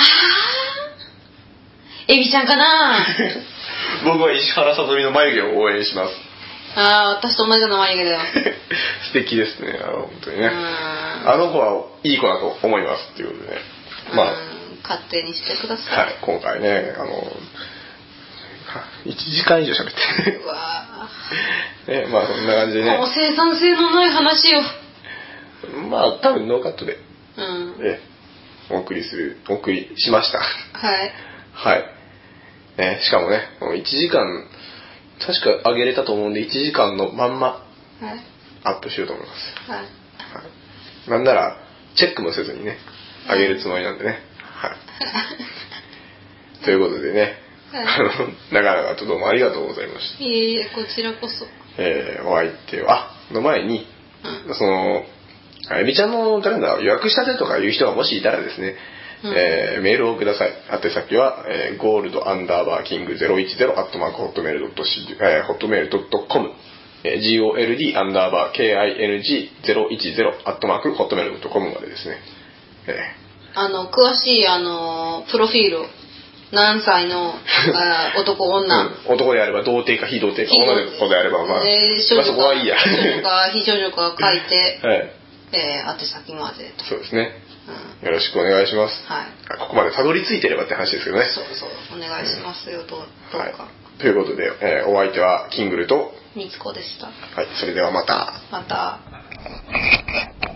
ーエビちゃんかな僕は石原さとみの眉毛を応援します。 ああ私と同じような眉毛だよ素敵ですねあの本当にねあの子はいい子だと思いますっていうことでねまあ勝手にしてください。 はい今回ねあのいちじかん以上喋ってる。うわね、まあそんな感じでね。 もう生産性のない話を。 まあ多分ノーカットで、 うん、 えお送りする、お送りしました。 はい。 はい。ね、しかもね、いちじかん、確か上げれたと思うんで、いちじかんのまんまアップしようと思います。はい。はい、なんなら、チェックもせずにね、上げるつもりなんでね。はい。ということでね、はい、あの、長々とどうもありがとうございました。 いえいえ、こちらこそ。 えー、お相手は、あ、の前に、うん、その、エビちゃんのカレンダーを予約したてとかいう人がもしいたらですね、うん、えー、メールをください。宛先は、えー、ゴールドアンダーバーキングゼロいちゼロアットマークホットメールドットホットメールドットコム、えー、ジーオーエルディー アンダーバー ケーアイエヌジーゼロいちゼロアットマークホットメールドットコムまでですね。えー、あの詳しいあのプロフィールを。何歳のあ男女、うん、 男であれば童貞か非童貞か女の子であればまあ、 えー、少女か、 まあ、そこはいいや少女か非少女か書いて、 はい、 えー、宛先までと。 そうですね、うん、よろしくお願いします、はい、ここまでたどり着いてればって話ですけどね。 そうそうお願いしますよ、うん、どうどうか、はい、 ということで、えー、お相手はキングルとみつこでした。 はい、それではまたまた。